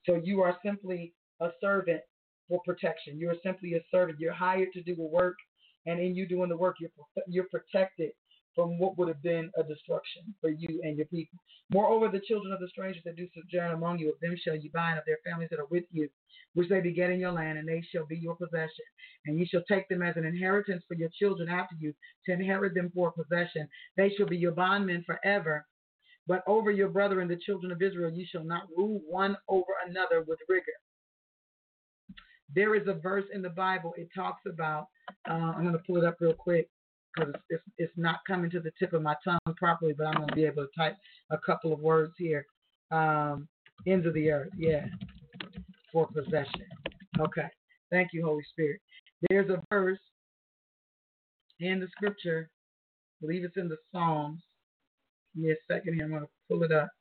So you are simply a servant for protection. You're simply a servant. You're hired to do a work, and in you doing the work, you're you're protected from what would have been a destruction for you and your people. Moreover, the children of the strangers that do sojourn among you, of them shall you buy, and of their families that are with you, which they beget in your land, and they shall be your possession. And you shall take them as an inheritance for your children after you, to inherit them for possession. They shall be your bondmen forever. But over your brethren, the children of Israel, you shall not rule one over another with rigor. There is a verse in the Bible. It talks about, uh, I'm going to pull it up real quick, because it's, it's, it's not coming to the tip of my tongue properly, but I'm going to be able to type a couple of words here. Um, ends of the earth, yeah, for possession. Okay, thank you, Holy Spirit. There's a verse in the scripture, I believe it's in the Psalms. Give me a second here, I'm going to pull it up.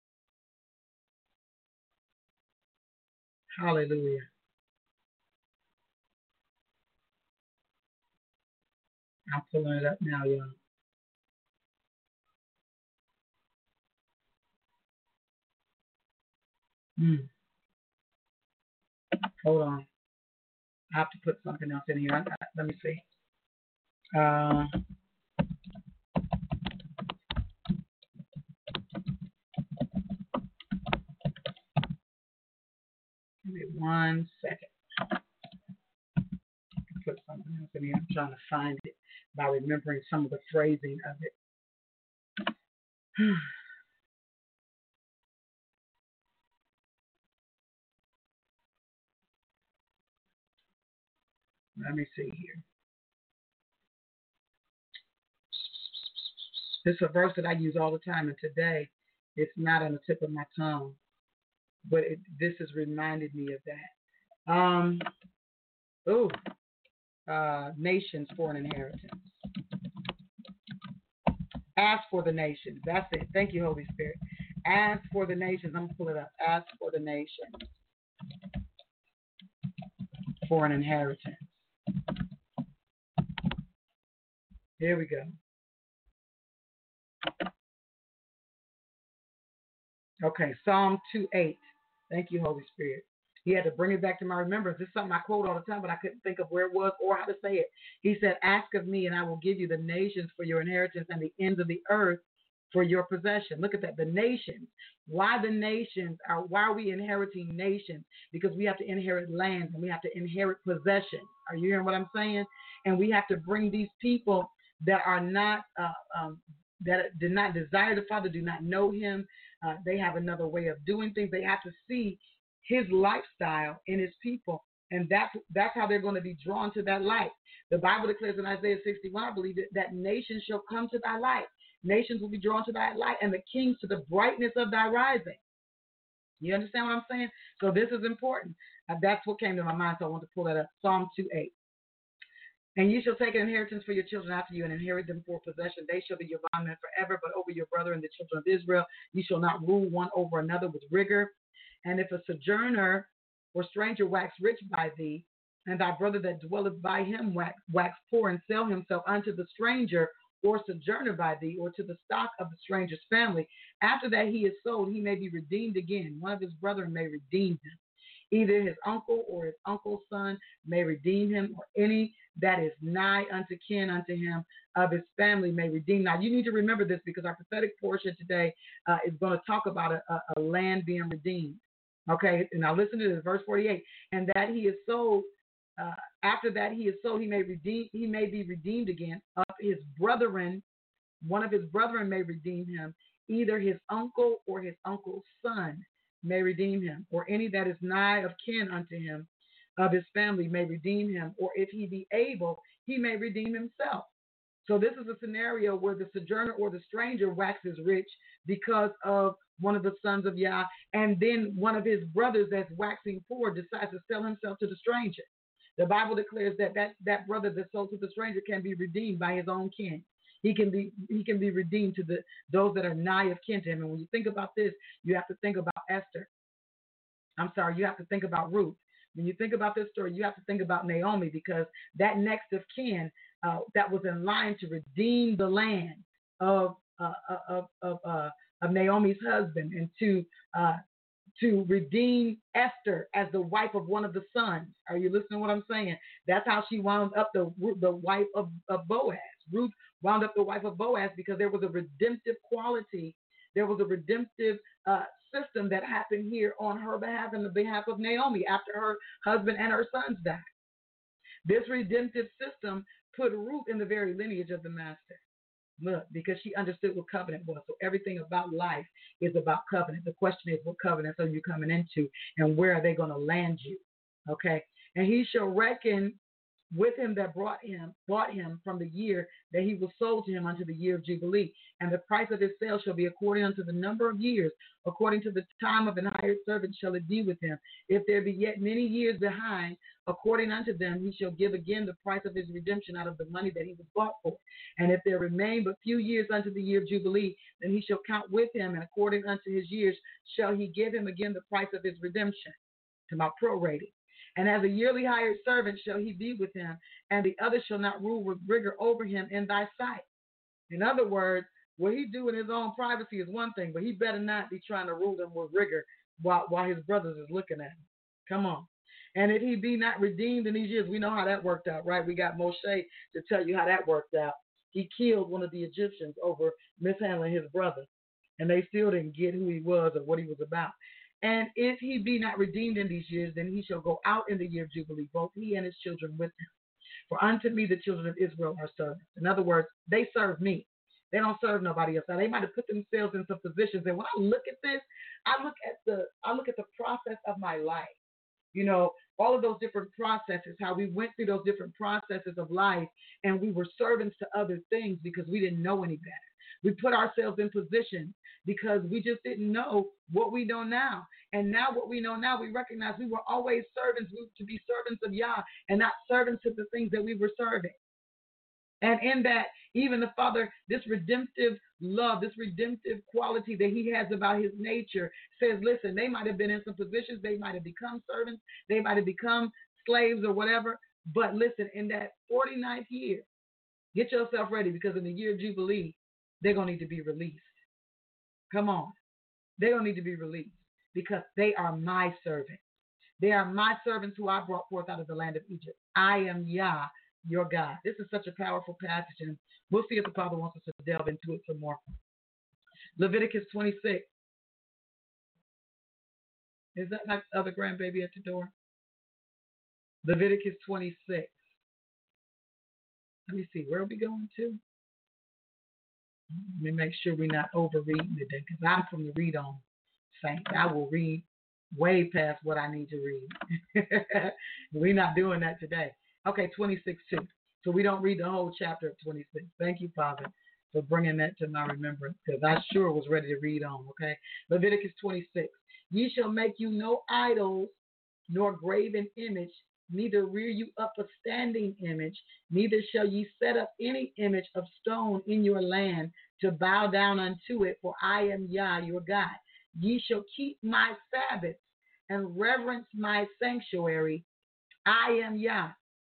Hallelujah. I'm pulling it up now, y'all. Hmm. Hold on. I have to put something else in here. I, I, let me see. Uh, give me one second. Put something else in here. I'm trying to find it by remembering some of the phrasing of it. Let me see here. This is a verse that I use all the time, and today it's not on the tip of my tongue, but it, this has reminded me of that. Um, oh, uh, nations for an inheritance. Ask for the nations. That's it. Thank you, Holy Spirit. Ask for the nations. I'm going to pull it up. Ask for the nations for an inheritance. Here we go. Okay, Psalm two eight. Thank you, Holy Spirit. He had to bring it back to my remembrance. This is something I quote all the time, but I couldn't think of where it was or how to say it. He said, ask of me, and I will give you the nations for your inheritance and the ends of the earth for your possession. Look at that, the nations. Why the nations? Are, why are we inheriting nations? Because we have to inherit lands, and we have to inherit possession. Are you hearing what I'm saying? And we have to bring these people that are not, uh, um, that do not desire the Father, do not know him. Uh, they have another way of doing things. They have to see his lifestyle in his people, and that's that's how they're going to be drawn to that light. The Bible declares in Isaiah sixty-one, I believe, that, that nations shall come to thy light. Nations will be drawn to thy light, and the kings to the brightness of thy rising. You understand what I'm saying? So this is important. Uh, that's what came to my mind, so I want to pull that up. Psalm two eight. And you shall take an inheritance for your children after you, and inherit them for possession. They shall be your bondmen forever, but over your brother and the children of Israel, you shall not rule one over another with rigor. And if a sojourner or stranger wax rich by thee, and thy brother that dwelleth by him wax, wax poor, and sell himself unto the stranger or sojourner by thee, or to the stock of the stranger's family, after that he is sold, he may be redeemed again. One of his brethren may redeem him. Either his uncle or his uncle's son may redeem him, or any that is nigh unto kin unto him of his family may redeem. Now, you need to remember this, because our prophetic portion today uh, is going to talk about a, a, a land being redeemed. Okay, and now listen to this, verse forty-eight. And that he is sold, uh, after that he is sold, he may redeem, he may be redeemed again. Of his brethren, one of his brethren may redeem him. Either his uncle or his uncle's son may redeem him, or any that is nigh of kin unto him of his family may redeem him, or if he be able, he may redeem himself. So this is a scenario where the sojourner or the stranger waxes rich because of one of the sons of Yah, and then one of his brothers that's waxing poor decides to sell himself to the stranger. The Bible declares that that, that brother that's sold to the stranger can be redeemed by his own kin. He can be he can be redeemed to the those that are nigh of kin to him. And when you think about this, you have to think about Esther. I'm sorry, you have to think about Ruth. When you think about this story, you have to think about Naomi, because that next of kin uh, that was in line to redeem the land of uh, of of, uh, of Naomi's husband, and to uh, to redeem Esther as the wife of one of the sons. Are you listening to what I'm saying? That's how she wound up the, the wife of, of Boaz. Ruth wound up the wife of Boaz because there was a redemptive quality. There was a redemptive uh, system that happened here on her behalf and the behalf of Naomi after her husband and her sons died. This redemptive system put Ruth in the very lineage of the master. Look, because she understood what covenant was. So everything about life is about covenant. The question is, what covenants are you coming into and where are they going to land you? Okay. And he shall reckon with him that brought him, bought him from the year that he was sold to him unto the year of Jubilee. And the price of his sale shall be according unto the number of years, according to the time of an hired servant shall it be with him. If there be yet many years behind, according unto them, he shall give again the price of his redemption out of the money that he was bought for. And if there remain but few years unto the year of Jubilee, then he shall count with him, and according unto his years shall he give him again the price of his redemption, to my prorating. And as a yearly hired servant shall he be with him, and the other shall not rule with rigor over him in thy sight. In other words, what he do in his own privacy is one thing, but he better not be trying to rule them with rigor while, while his brothers is looking at him. Come on. And if he be not redeemed in these years, we know how that worked out, right? We got Moshe to tell you how that worked out. He killed one of the Egyptians over mishandling his brother, and they still didn't get who he was or what he was about. And if he be not redeemed in these years, then he shall go out in the year of Jubilee, both he and his children with him. For unto me the children of Israel are servants. In other words, they serve me. They don't serve nobody else. Now, they might have put themselves in some positions. And when I look at this, I look at the I look at the process of my life. You know, all of those different processes, how we went through those different processes of life, and we were servants to other things because we didn't know any better. We put ourselves in position because we just didn't know what we know now. And now what we know now, we recognize we were always servants to be servants of Yah and not servants of the things that we were serving. And in that, even the Father, this redemptive love, this redemptive quality that he has about his nature says, listen, they might have been in some positions. They might have become servants. They might have become slaves or whatever. But listen, in that forty-ninth year, get yourself ready because in the year of Jubilee, they're going to need to be released. Come on. They don't need to be released because they are my servants. They are my servants who I brought forth out of the land of Egypt. I am Yah, your God. This is such a powerful passage, and we'll see if the Father wants us to delve into it some more. Leviticus twenty-six. Is that my other grandbaby at the door? Leviticus twenty-six. Let me see. Where are we going to? Let me make sure we're not overreading today because I'm from the read on saint. I will read way past what I need to read. We're not doing that today. Okay, twenty-six two. So we don't read the whole chapter of twenty-six. Thank you, Father, for bringing that to my remembrance because I sure was ready to read on, okay? Leviticus twenty-six. Ye shall make you no idols nor graven image, neither rear you up a standing image, neither shall ye set up any image of stone in your land to bow down unto it, for I am Yah, your God. Ye shall keep my Sabbaths and reverence my sanctuary. I am Yah.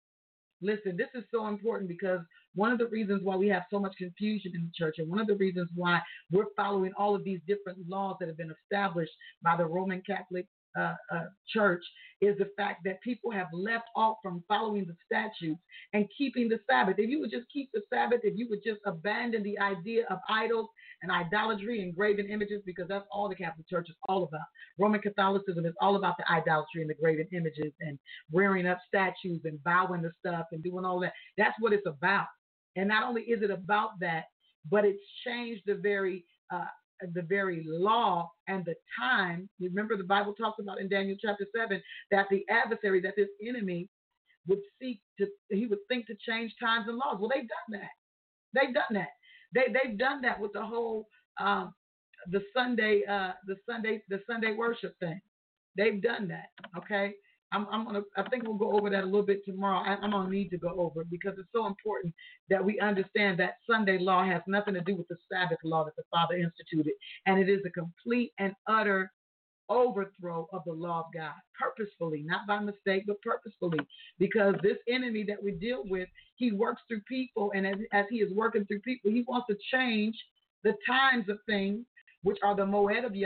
Listen, this is so important because one of the reasons why we have so much confusion in the church and one of the reasons why we're following all of these different laws that have been established by the Roman Catholic Uh, uh, church is the fact that people have left off from following the statutes and keeping the Sabbath. If you would just keep the Sabbath, if you would just abandon the idea of idols and idolatry and graven images, because that's all the Catholic Church is all about. Roman Catholicism is all about the idolatry and the graven images and rearing up statues and bowing to stuff and doing all that. That's what it's about. And not only is it about that, but it's changed the very uh, the very law and the time. Remember, the Bible talks about in Daniel chapter seven that the adversary, that this enemy would seek to, he would think to change times and laws. Well, they've done that. They've done that. They they've done that with the whole um, the Sunday uh, the Sunday the Sunday worship thing. They've done that. Okay. I'm, I'm gonna. I think we'll go over that a little bit tomorrow. I, I'm gonna need to go over it because it's so important that we understand that Sunday law has nothing to do with the Sabbath law that the Father instituted, and it is a complete and utter overthrow of the law of God, purposefully, not by mistake, but purposefully, because this enemy that we deal with, he works through people, and as, as he is working through people, he wants to change the times of things, which are the Moed of Yah,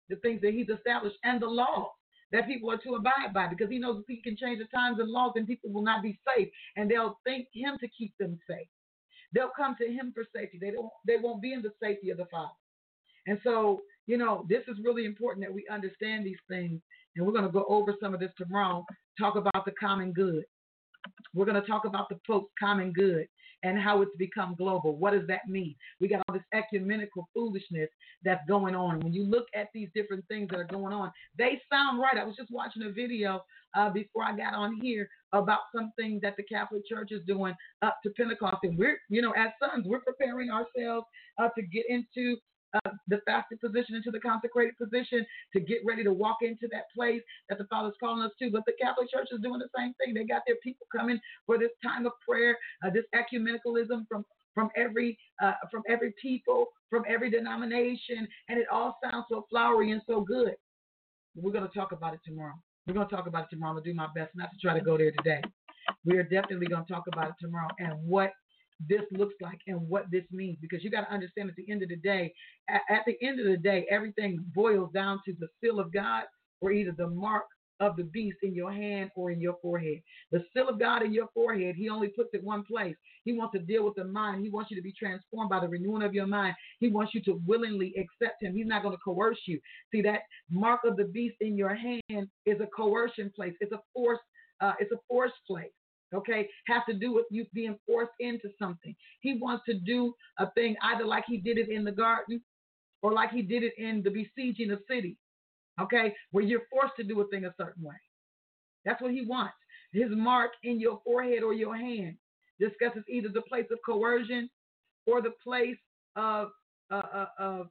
the things that he's established, and the law that people are to abide by, because he knows if he can change the times and laws, then people will not be safe, and they'll thank him to keep them safe. They'll come to him for safety. They don't. They won't be in the safety of the Father. And so, you know, this is really important that we understand these things, and we're going to go over some of this tomorrow. Talk about the common good. We're going to talk about the Pope's common good and how it's become global. What does that mean? We got all this ecumenical foolishness that's going on. When you look at these different things that are going on, they sound right. I was just watching a video uh, before I got on here about something that the Catholic Church is doing up to Pentecost. And we're, you know, as sons, we're preparing ourselves uh, to get into Uh, the fasted position, into the consecrated position, to get ready to walk into that place that the Father's calling us to. But the Catholic Church is doing the same thing. They got their people coming for this time of prayer, uh, this ecumenicalism from from every uh, from every people, from every denomination, and it all sounds so flowery and so good. We're going to talk about it tomorrow. We're going to talk about it tomorrow. I'm going to do my best not to try to go there today. We are definitely going to talk about it tomorrow and what this looks like and what this means, because you got to understand at the end of the day, at, at the end of the day, everything boils down to the seal of God, or either the mark of the beast in your hand or in your forehead. The seal of God in your forehead, he only puts it one place. He wants to deal with the mind. He wants you to be transformed by the renewing of your mind. He wants you to willingly accept him. He's not going to coerce you. See, that mark of the beast in your hand is a coercion place. It's a force. Uh, it's a force place. Okay, has to do with you being forced into something. He wants to do a thing either like he did it in the garden or like he did it in the besieging of city, okay, where you're forced to do a thing a certain way. That's what he wants. His mark in your forehead or your hand discusses either the place of coercion or the place of, uh, uh, of,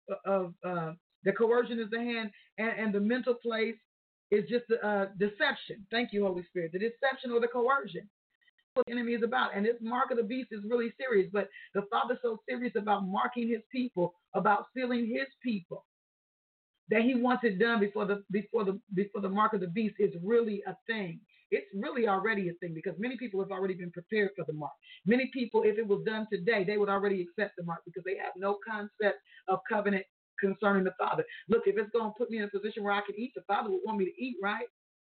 of uh, the coercion is the hand, and, and the mental place is just the uh, deception. Thank you, Holy Spirit. The deception or the coercion. That's what the enemy is about. And this mark of the beast is really serious. But the Father's so serious about marking his people, about sealing his people, that he wants it done before the before the before the mark of the beast is really a thing. It's really already a thing, because many people have already been prepared for the mark. Many people, if it was done today, they would already accept the mark, because they have no concept of covenant concerning the Father. Look, if it's going to put me in a position where I can eat, the Father would want me to eat, right?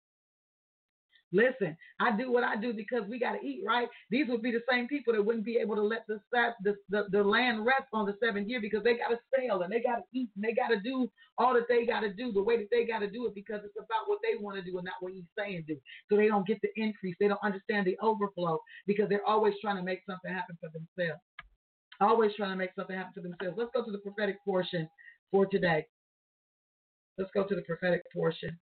Listen, I do what I do because we got to eat, right? These would be the same people that wouldn't be able to let the the, the, the land rest on the seventh year, because they got to sail and they got to eat and they got to do all that they got to do the way that they got to do it, because it's about what they want to do and not what he's saying do. So they don't get the increase. They don't understand the overflow, because they're always trying to make something happen for themselves. Always trying to make something happen for themselves. Let's go to the prophetic portion for today. Let's go to the prophetic portion.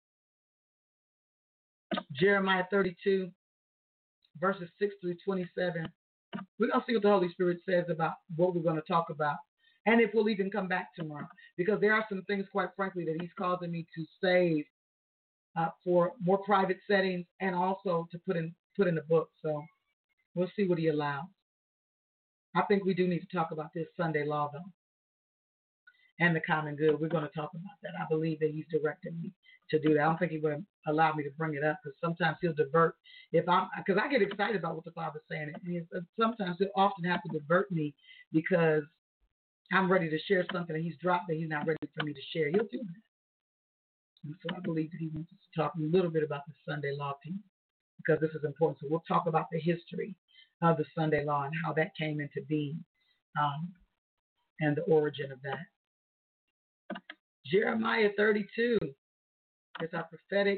Jeremiah thirty-two, verses six through twenty-seven. We're going to see what the Holy Spirit says about what we're going to talk about, and if we'll even come back tomorrow, because there are some things, quite frankly, that he's causing me to save uh, for more private settings, and also to put in put in the book. So we'll see what he allows. I think we do need to talk about this Sunday law, though, and the common good. We're going to talk about that. I believe that he's directing me to do that. I don't think he would allow me to bring it up, because sometimes he'll divert. If I'm, because I get excited about what the Father's saying, and sometimes he'll often have to divert me because I'm ready to share something that he's dropped that he's not ready for me to share. He'll do that. And so I believe that he wants us to talk a little bit about the Sunday law piece, because this is important. So we'll talk about the history of the Sunday law and how that came into being, um, and the origin of that. Jeremiah thirty-two is our prophetic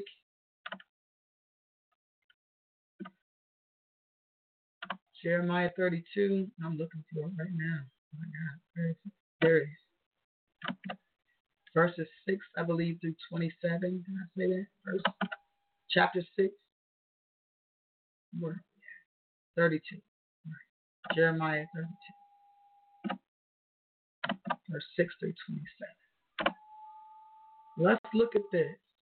Jeremiah thirty-two. I'm looking for it right now. Oh my God, where is it? There it is. Verses six, I believe, through twenty-seven. Did I say that? Verse, chapter six. Where? thirty-two. Right. Jeremiah thirty-two. Verse six through twenty-seven. Let's look at this.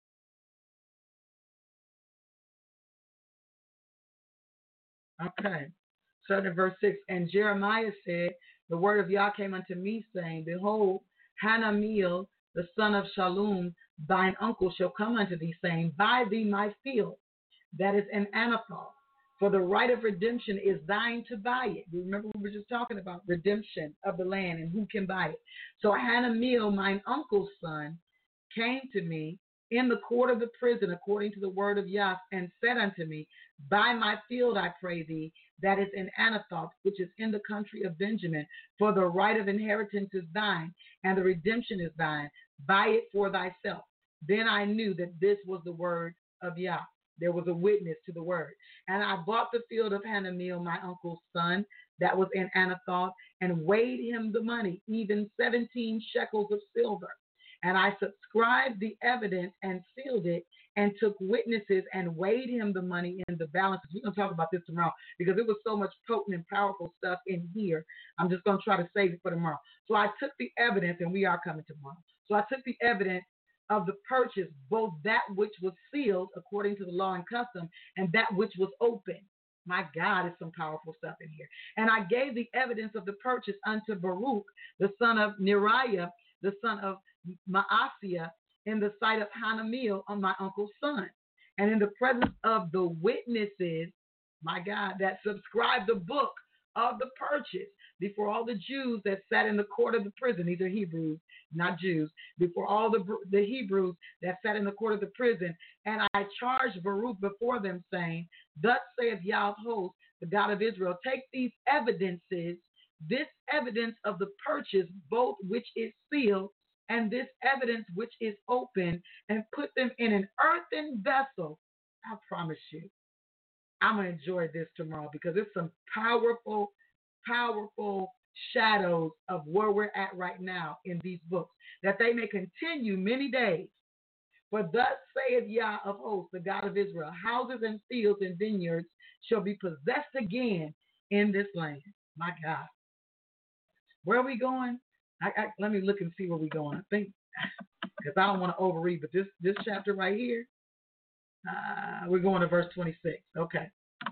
Okay. Starting at verse six. And Jeremiah said, the word of Yah came unto me, saying, behold, Hanamiel, the son of Shallum, thine uncle, shall come unto thee, saying, buy thee my field, that is an Anaphah, for the right of redemption is thine to buy it. You remember we were just talking about redemption of the land and who can buy it. So Hanamiel, mine uncle's son, came to me in the court of the prison according to the word of Yah, and said unto me, buy my field, I pray thee, that is in Anathoth, which is in the country of Benjamin, for the right of inheritance is thine, and the redemption is thine. Buy it for thyself. Then I knew that this was the word of Yah. There was a witness to the word. And I bought the field of Hanameel, my uncle's son, that was in Anathoth, and weighed him the money, even seventeen shekels of silver. And I subscribed the evidence and sealed it, and took witnesses and weighed him the money in the balances. We're going to talk about this tomorrow because it was so much potent and powerful stuff in here. I'm just going to try to save it for tomorrow. So I took the evidence, and we are coming tomorrow. So I took the evidence of the purchase, both that which was sealed according to the law and custom, and that which was open. My God, it's some powerful stuff in here. And I gave the evidence of the purchase unto Baruch, the son of Neriah, the son of Maaseiah, in the sight of Hanameel, on my uncle's son, and in the presence of the witnesses, my God, that subscribed the book of the purchase, before all the Jews that sat in the court of the prison. These are Hebrews, not Jews. Before all the, the Hebrews that sat in the court of the prison. And I charged Baruch before them, saying, thus saith Yah of hosts, the God of Israel, take these evidences, this evidence of the purchase, both which is sealed, and this evidence which is open, and put them in an earthen vessel. I promise you, I'm going to enjoy this tomorrow, because it's some powerful, powerful shadows of where we're at right now in these books, that they may continue many days. For thus saith Yah of hosts, the God of Israel, houses and fields and vineyards shall be possessed again in this land. My God. Where are we going? I, I, let me look and see where we're going. I think, because I don't want to overread, but this, this chapter right here, uh, we're going to verse twenty-six. Okay.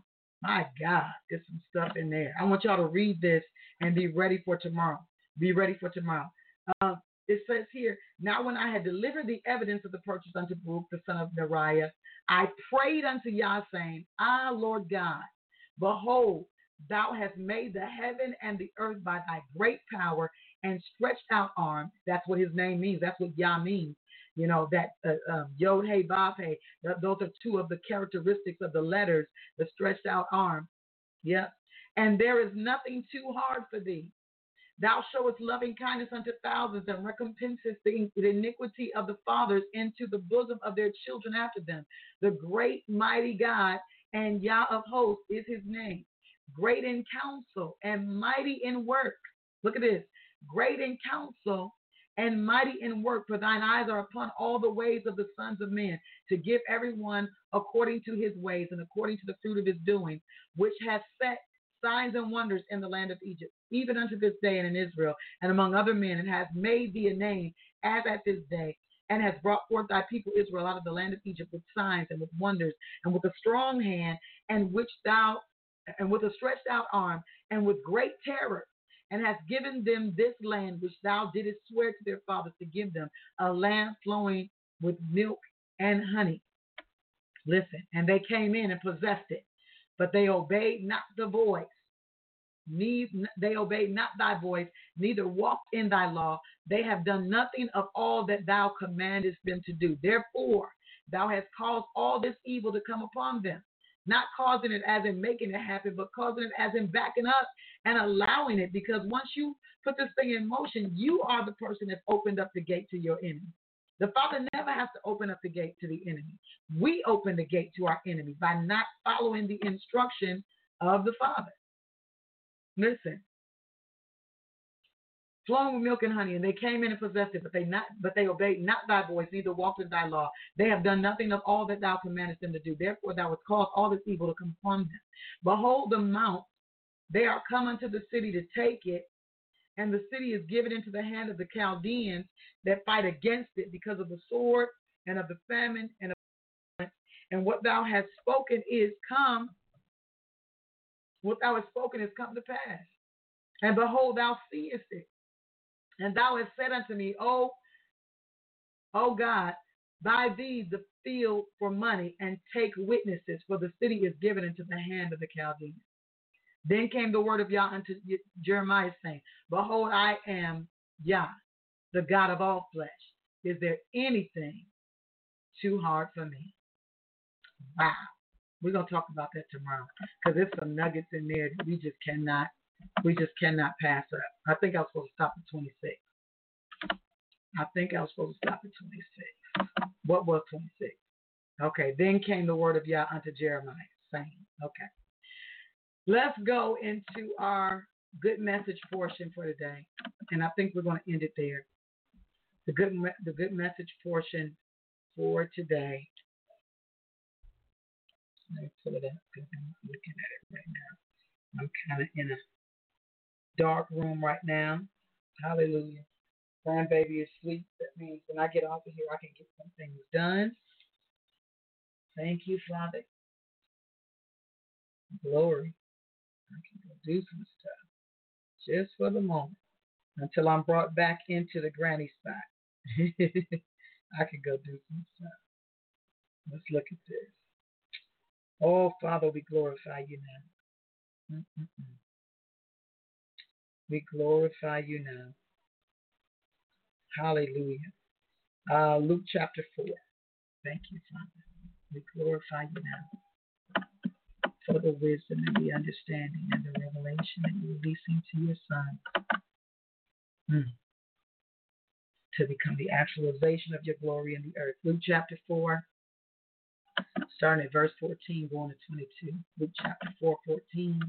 My God, there's some stuff in there. I want y'all to read this and be ready for tomorrow. Be ready for tomorrow. Uh, it says here, now when I had delivered the evidence of the purchase unto Baruch, the son of Neriah, I prayed unto Yah, saying, Ah, Lord God, behold, thou hast made the heaven and the earth by thy great power and stretched out arm. That's what his name means. That's what Yah means. You know, that uh, um, Yod, Hey, Vav, Hey, th- those are two of the characteristics of the letters, the stretched out arm. Yeah. And there is nothing too hard for thee. Thou showest loving kindness unto thousands, and recompensest the, the iniquity of the fathers into the bosom of their children after them. The great mighty God, and Yah of hosts is his name. Great in counsel and mighty in work. Look at this. Great in counsel and mighty in work, for thine eyes are upon all the ways of the sons of men, to give everyone according to his ways and according to the fruit of his doing, which has set signs and wonders in the land of Egypt, even unto this day, and in Israel, and among other men, and has made thee a name as at this day, and has brought forth thy people Israel out of the land of Egypt with signs and with wonders, and with a strong hand, and which thou, and with a stretched out arm, and with great terror, and hast given them this land which thou didst swear to their fathers to give them, a land flowing with milk and honey. Listen, and they came in and possessed it, but they obeyed not the voice. Neither, they obeyed not thy voice, neither walked in thy law. They have done nothing of all that thou commandest them to do. Therefore, thou hast caused all this evil to come upon them. Not causing it as in making it happen, but causing it as in backing up and allowing it. Because once you put this thing in motion, you are the person that's opened up the gate to your enemy. The Father never has to open up the gate to the enemy. We open the gate to our enemy by not following the instruction of the Father. Listen. Flowing with milk and honey, and they came in and possessed it, but they not, but they obeyed not thy voice, neither walked in thy law. They have done nothing of all that thou commandest them to do. Therefore thou hast caused all this evil to come upon them. Behold the mount, they are come unto the city to take it, and the city is given into the hand of the Chaldeans that fight against it because of the sword and of the famine and of and what thou hast spoken is come. What thou hast spoken is come to pass. And behold, thou seest it. And thou hast said unto me, O, O God, buy thee the field for money, and take witnesses, for the city is given into the hand of the Chaldeans. Then came the word of Yah unto Jeremiah, saying, Behold, I am Yah, the God of all flesh. Is there anything too hard for me? Wow. We're going to talk about that tomorrow because there's some nuggets in there that we just cannot, we just cannot pass up. I think I was supposed to stop at twenty-six. I think I was supposed to stop at twenty-six. What was twenty-six? Okay. Then came the word of Yah unto Jeremiah, saying, okay. Let's go into our good message portion for today. And I think we're going to end it there. The good, the good message portion for today. Let me pull it up because I'm looking at it right now. I'm kind of in a dark room right now. Hallelujah. Grandbaby is asleep. That means when I get off of here, I can get some things done. Thank you, Father. Glory. I can go do some stuff just for the moment until I'm brought back into the granny spot. I can go do some stuff. Let's look at this. Oh, Father, we glorify you now. Mm-mm-mm. We glorify you now. Hallelujah. Uh, Luke chapter four. Thank you, Father. We glorify you now for the wisdom and the understanding and the revelation that you're releasing to your Son mm. to become the actualization of your glory in the earth. Luke chapter four. Starting at verse fourteen, going to twenty-two. Luke chapter four, fourteen.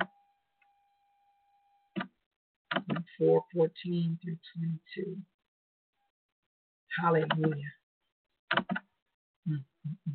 Luke four, fourteen through twenty-two. Hallelujah. Mm-hmm.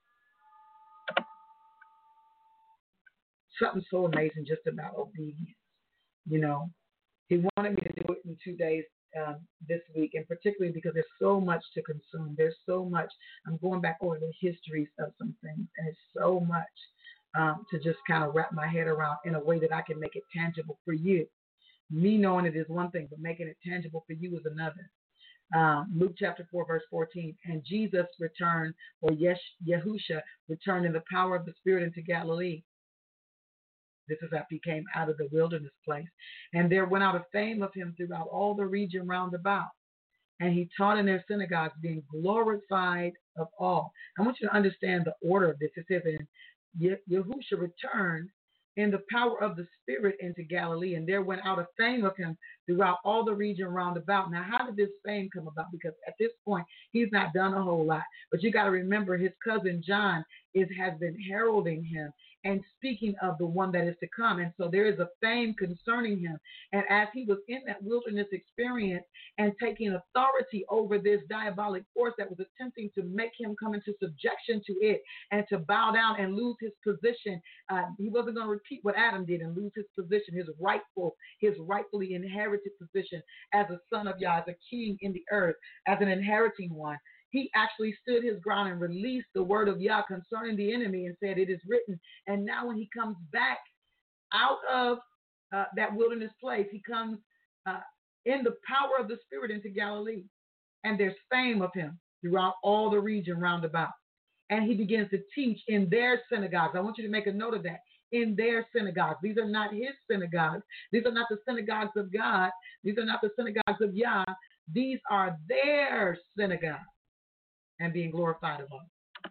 Something so amazing just about obedience. You know, he wanted me to do it in two days um, this week, and particularly because there's so much to consume. There's so much. I'm going back over the histories of some things, and it's so much um, to just kind of wrap my head around in a way that I can make it tangible for you. Me knowing it is one thing, but making it tangible for you is another. Um, Luke chapter four, verse fourteen, and Jesus returned, or Yesh, Yahusha returned in the power of the Spirit into Galilee. This is after he came out of the wilderness place. And there went out a fame of him throughout all the region round about. And he taught in their synagogues, being glorified of all. I want you to understand the order of this. It says, and Yahusha returned in the power of the Spirit into Galilee, and there went out a fame of him throughout all the region round about. Now, how did this fame come about? Because at this point, he's not done a whole lot. But you got to remember, his cousin John is has been heralding him and speaking of the one that is to come. And so there is a fame concerning him. And as he was in that wilderness experience and taking authority over this diabolic force that was attempting to make him come into subjection to it and to bow down and lose his position, uh, he wasn't going to repeat what Adam did and lose his position, his rightful, his rightfully inherited position as a son of Yah, as a king in the earth, as an inheriting one. He actually stood his ground and released the word of Yah concerning the enemy and said, it is written. And now when he comes back out of uh, that wilderness place, he comes uh, in the power of the Spirit into Galilee. And there's fame of him throughout all the region round about. And he begins to teach in their synagogues. I want you to make a note of that. In their synagogues. These are not his synagogues. These are not the synagogues of God. These are not the synagogues of Yah. These are their synagogues. And being glorified of all.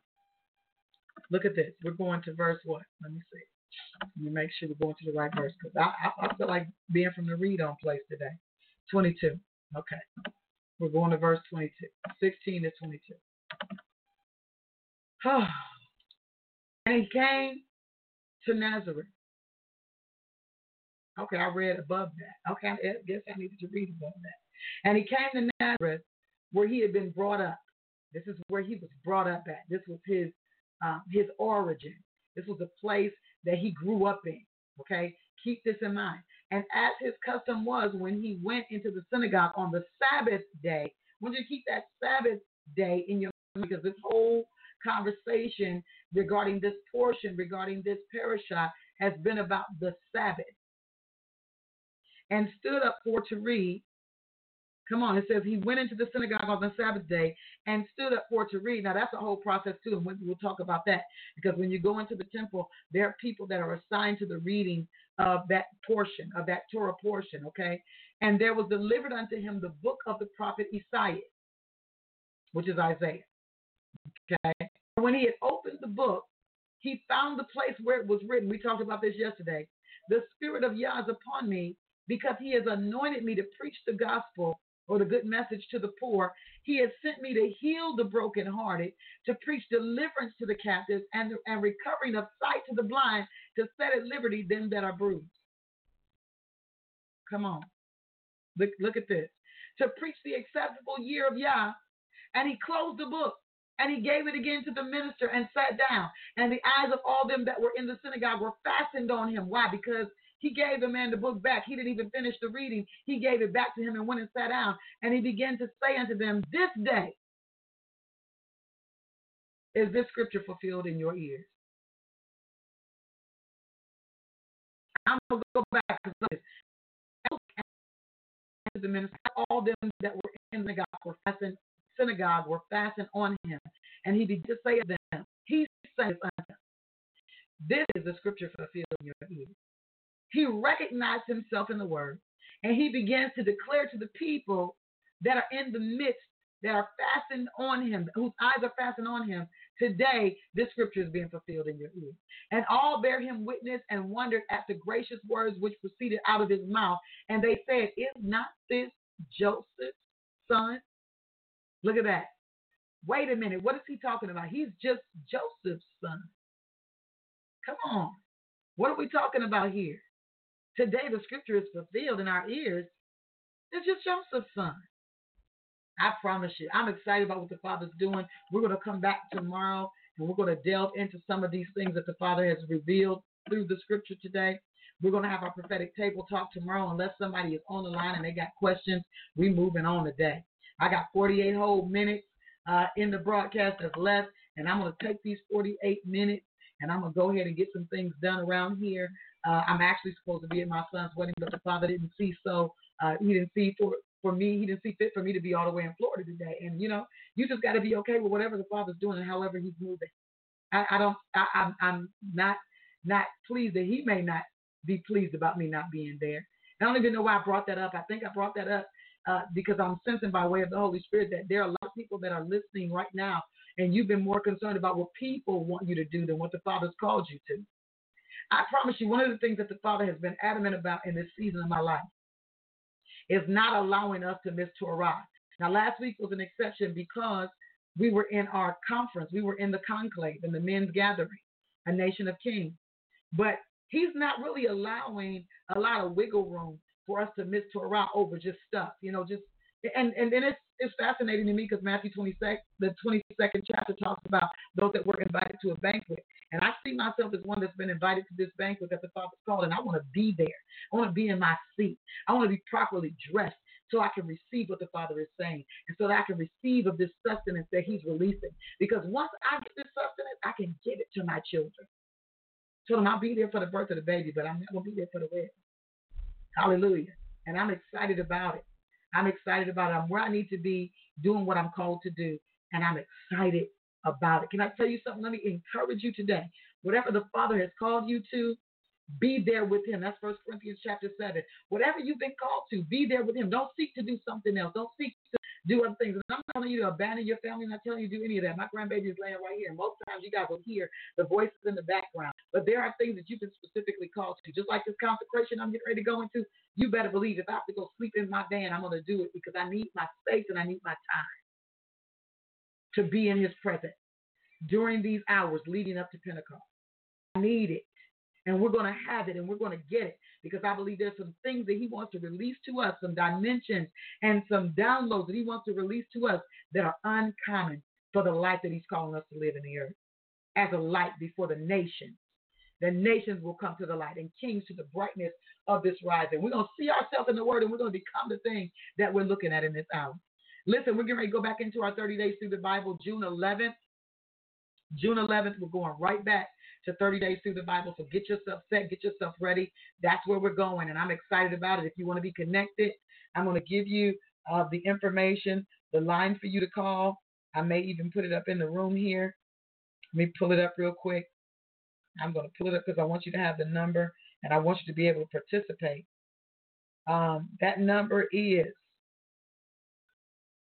Look at this. We're going to verse what? Let me see. Let me make sure we're going to the right verse because I, I, I feel like being from the read on place today. twenty-two. Okay. We're going to verse twenty-two. sixteen to twenty-two. Oh. And he came to Nazareth. Okay, I read above that. Okay, I guess I needed to read above that. And he came to Nazareth where he had been brought up. This is where he was brought up at. This was his um, his origin. This was the place that he grew up in. Okay? Keep this in mind. And as his custom was, when he went into the synagogue on the Sabbath day, I want you to keep that Sabbath day in your mind because this whole conversation regarding this portion, regarding this parasha, has been about the Sabbath. And stood up for to read. Come on, it says he went into the synagogue on the Sabbath day and stood up for to read. Now, that's a whole process, too, and we'll talk about that. Because when you go into the temple, there are people that are assigned to the reading of that portion, of that Torah portion, okay? And there was delivered unto him the book of the prophet Isaiah. which is Isaiah. Okay. When he had opened the book, he found the place where it was written. We talked about this yesterday. The Spirit of Yah is upon me because he has anointed me to preach the gospel or the good message to the poor. He has sent me to heal the brokenhearted, to preach deliverance to the captives and, and recovering of sight to the blind, to set at liberty them that are bruised. Come on. Look, look at this. To preach the acceptable year of Yah. And he closed the book. And he gave it again to the minister and sat down. And the eyes of all them that were in the synagogue were fastened on him. Why? Because he gave the man the book back. He didn't even finish the reading. He gave it back to him and went and sat down. And he began to say unto them, this day is this scripture fulfilled in your ears. I'm going to go back to this. The minister, all them that were in the synagogue were fastened, synagogue were fastened on him. And he began to say to them, he says unto them, this is the scripture fulfilled in your ears. He recognized himself in the word, and he begins to declare to the people that are in the midst, that are fastened on him, whose eyes are fastened on him, today this scripture is being fulfilled in your ears. And all bear him witness and wondered at the gracious words which proceeded out of his mouth. And they said, is not this Joseph's son? Look at that. Wait a minute. What is he talking about? He's just Joseph's son. Come on. What are we talking about here? Today the scripture is fulfilled in our ears. It's just Joseph's son. I promise you, I'm excited about what the Father's doing. We're going to come back tomorrow and we're going to delve into some of these things that the Father has revealed through the scripture today. We're going to have our prophetic table talk tomorrow. Unless somebody is on the line and they got questions, we moving on today. I got forty-eight whole minutes uh, in the broadcast that's left, and I'm going to take these forty-eight minutes and I'm going to go ahead and get some things done around here. Uh, I'm actually supposed to be at my son's wedding, but the Father didn't see so. Uh, he didn't see for for me. He didn't see fit for me to be all the way in Florida today. And, you know, you just got to be okay with whatever the Father's doing and however he's moving. I, I don't, I, I'm, I'm not, not pleased that he may not be pleased about me not being there. I don't even know why I brought that up. I think I brought that up uh, because I'm sensing by way of the Holy Spirit that there are a lot of people that are listening right now, and you've been more concerned about what people want you to do than what the Father's called you to. I promise you, one of the things that the Father has been adamant about in this season of my life is not allowing us to miss Torah. Now, last week was an exception because we were in our conference. We were in the conclave, in the men's gathering, a nation of kings. But he's not really allowing a lot of wiggle room for us to miss Torah over just stuff, you know, just, and, and, and it's, it's fascinating to me because Matthew twenty-six, the twenty-second chapter talks about those that were invited to a banquet. And I see myself as one that's been invited to this banquet that the Father's called, and I want to be there. I want to be in my seat. I want to be properly dressed so I can receive what the Father is saying and so that I can receive of this sustenance that he's releasing. Because once I get this sustenance, I can give it to my children. So I'll be there for the birth of the baby, but I'm not going to be there for the wedding. Hallelujah. And I'm excited about it. I'm excited about it. I'm where I need to be doing what I'm called to do, and I'm excited about it. Can I tell you something? Let me encourage you today. Whatever the Father has called you to, be there with him. That's First Corinthians chapter seven. Whatever you've been called to, be there with him. Don't seek to do something else. Don't seek to do other things. And I'm not telling you to abandon your family. I'm not telling you to do any of that. My grandbaby is laying right here. Most times you guys will hear the voices in the background. But there are things that you've been specifically called to. Just like this consecration I'm getting ready to go into, you better believe if I have to go sleep in my van, I'm going to do it because I need my space and I need my time to be in his presence during these hours leading up to Pentecost. I need it. And we're going to have it and we're going to get it because I believe there's some things that he wants to release to us, some dimensions and some downloads that he wants to release to us that are uncommon for the life that he's calling us to live in the earth as a light before the nations. The nations will come to the light and kings to the brightness of this rising. We're going to see ourselves in the word and we're going to become the thing that we're looking at in this hour. Listen, we're getting ready to go back into our thirty days through the Bible, June eleventh. June eleventh, we're going right back to thirty days through the Bible. So get yourself set, get yourself ready. That's where we're going, and I'm excited about it. If you want to be connected, I'm going to give you uh, the information, the line for you to call. I may even put it up in the room here. Let me pull it up real quick. I'm going to pull it up because I want you to have the number, and I want you to be able to participate. Um, that number is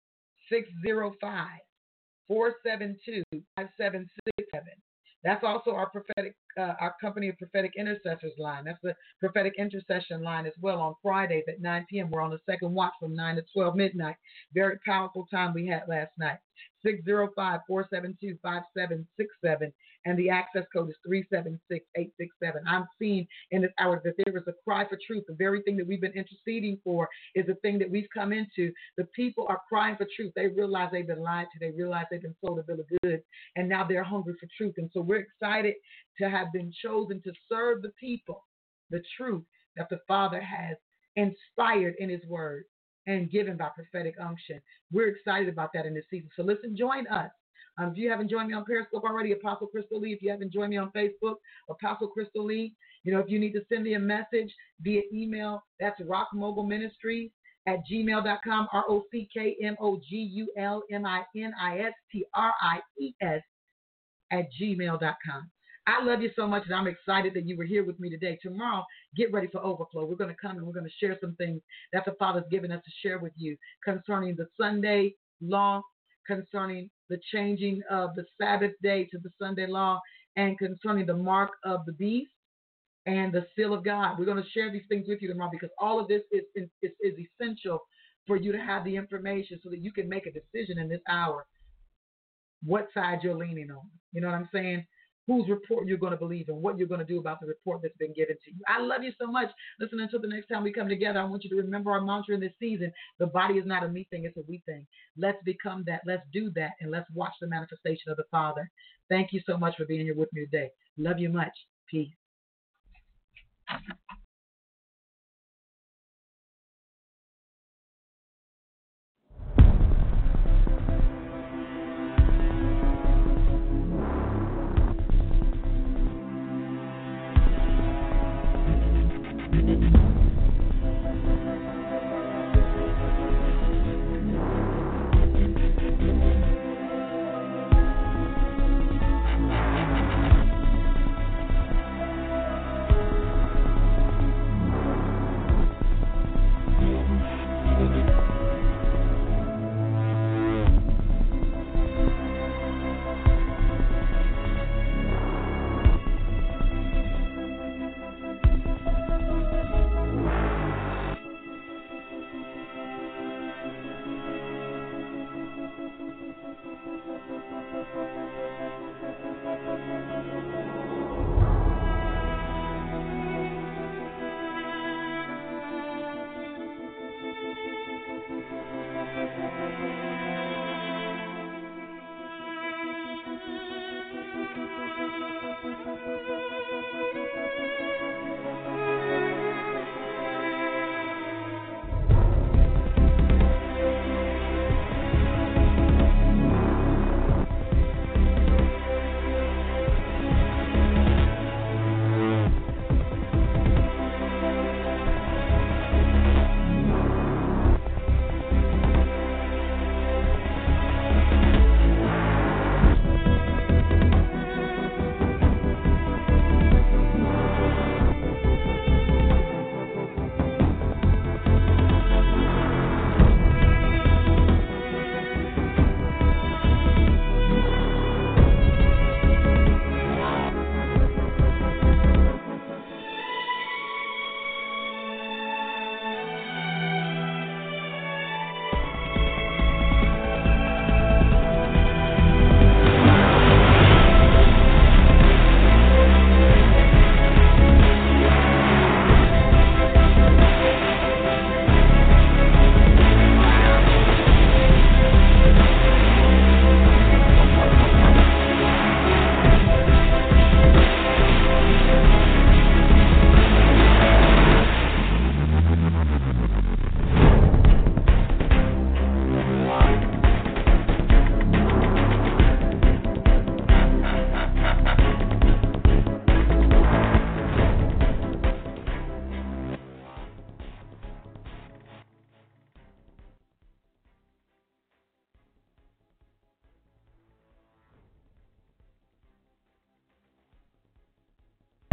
six zero five, four seven two, five seven six seven. That's also our prophetic, uh, our company of prophetic intercessors line. That's the prophetic intercession line as well. On Fridays at nine p.m. We're on the second watch from nine to twelve midnight. Very powerful time we had last night. six zero five, four seven two, five seven six seven. And the access code is three seven six, eight six seven. I'm seeing in this hour that there is a cry for truth. The very thing that we've been interceding for is the thing that we've come into. The people are crying for truth. They realize they've been lied to. They realize they've been sold a bill of goods. And now they're hungry for truth. And so we're excited to have been chosen to serve the people, the truth that the Father has inspired in his word and given by prophetic unction. We're excited about that in this season. So listen, join us. Um, if you haven't joined me on Periscope already, Apostle Crystal Lee. If you haven't joined me on Facebook, Apostle Crystal Lee. You know, if you need to send me a message via email, that's Rock Mogul Ministries at gmail dot com, R O C K M O G U L M I N I S T R I E S at gmail dot com. I love you so much, and I'm excited that you were here with me today. Tomorrow, get ready for overflow. We're going to come and we're going to share some things that the Father's given us to share with you concerning the Sunday law, concerning the changing of the Sabbath day to the Sunday law, and concerning the mark of the beast and the seal of God. We're going to share these things with you tomorrow because all of this is, is, is essential for you to have the information so that you can make a decision in this hour what side you're leaning on. You know what I'm saying? Whose report you're going to believe and what you're going to do about the report that's been given to you. I love you so much. Listen, until the next time we come together, I want you to remember our mantra in this season. The body is not a me thing, it's a we thing. Let's become that. Let's do that. And let's watch the manifestation of the Father. Thank you so much for being here with me today. Love you much. Peace.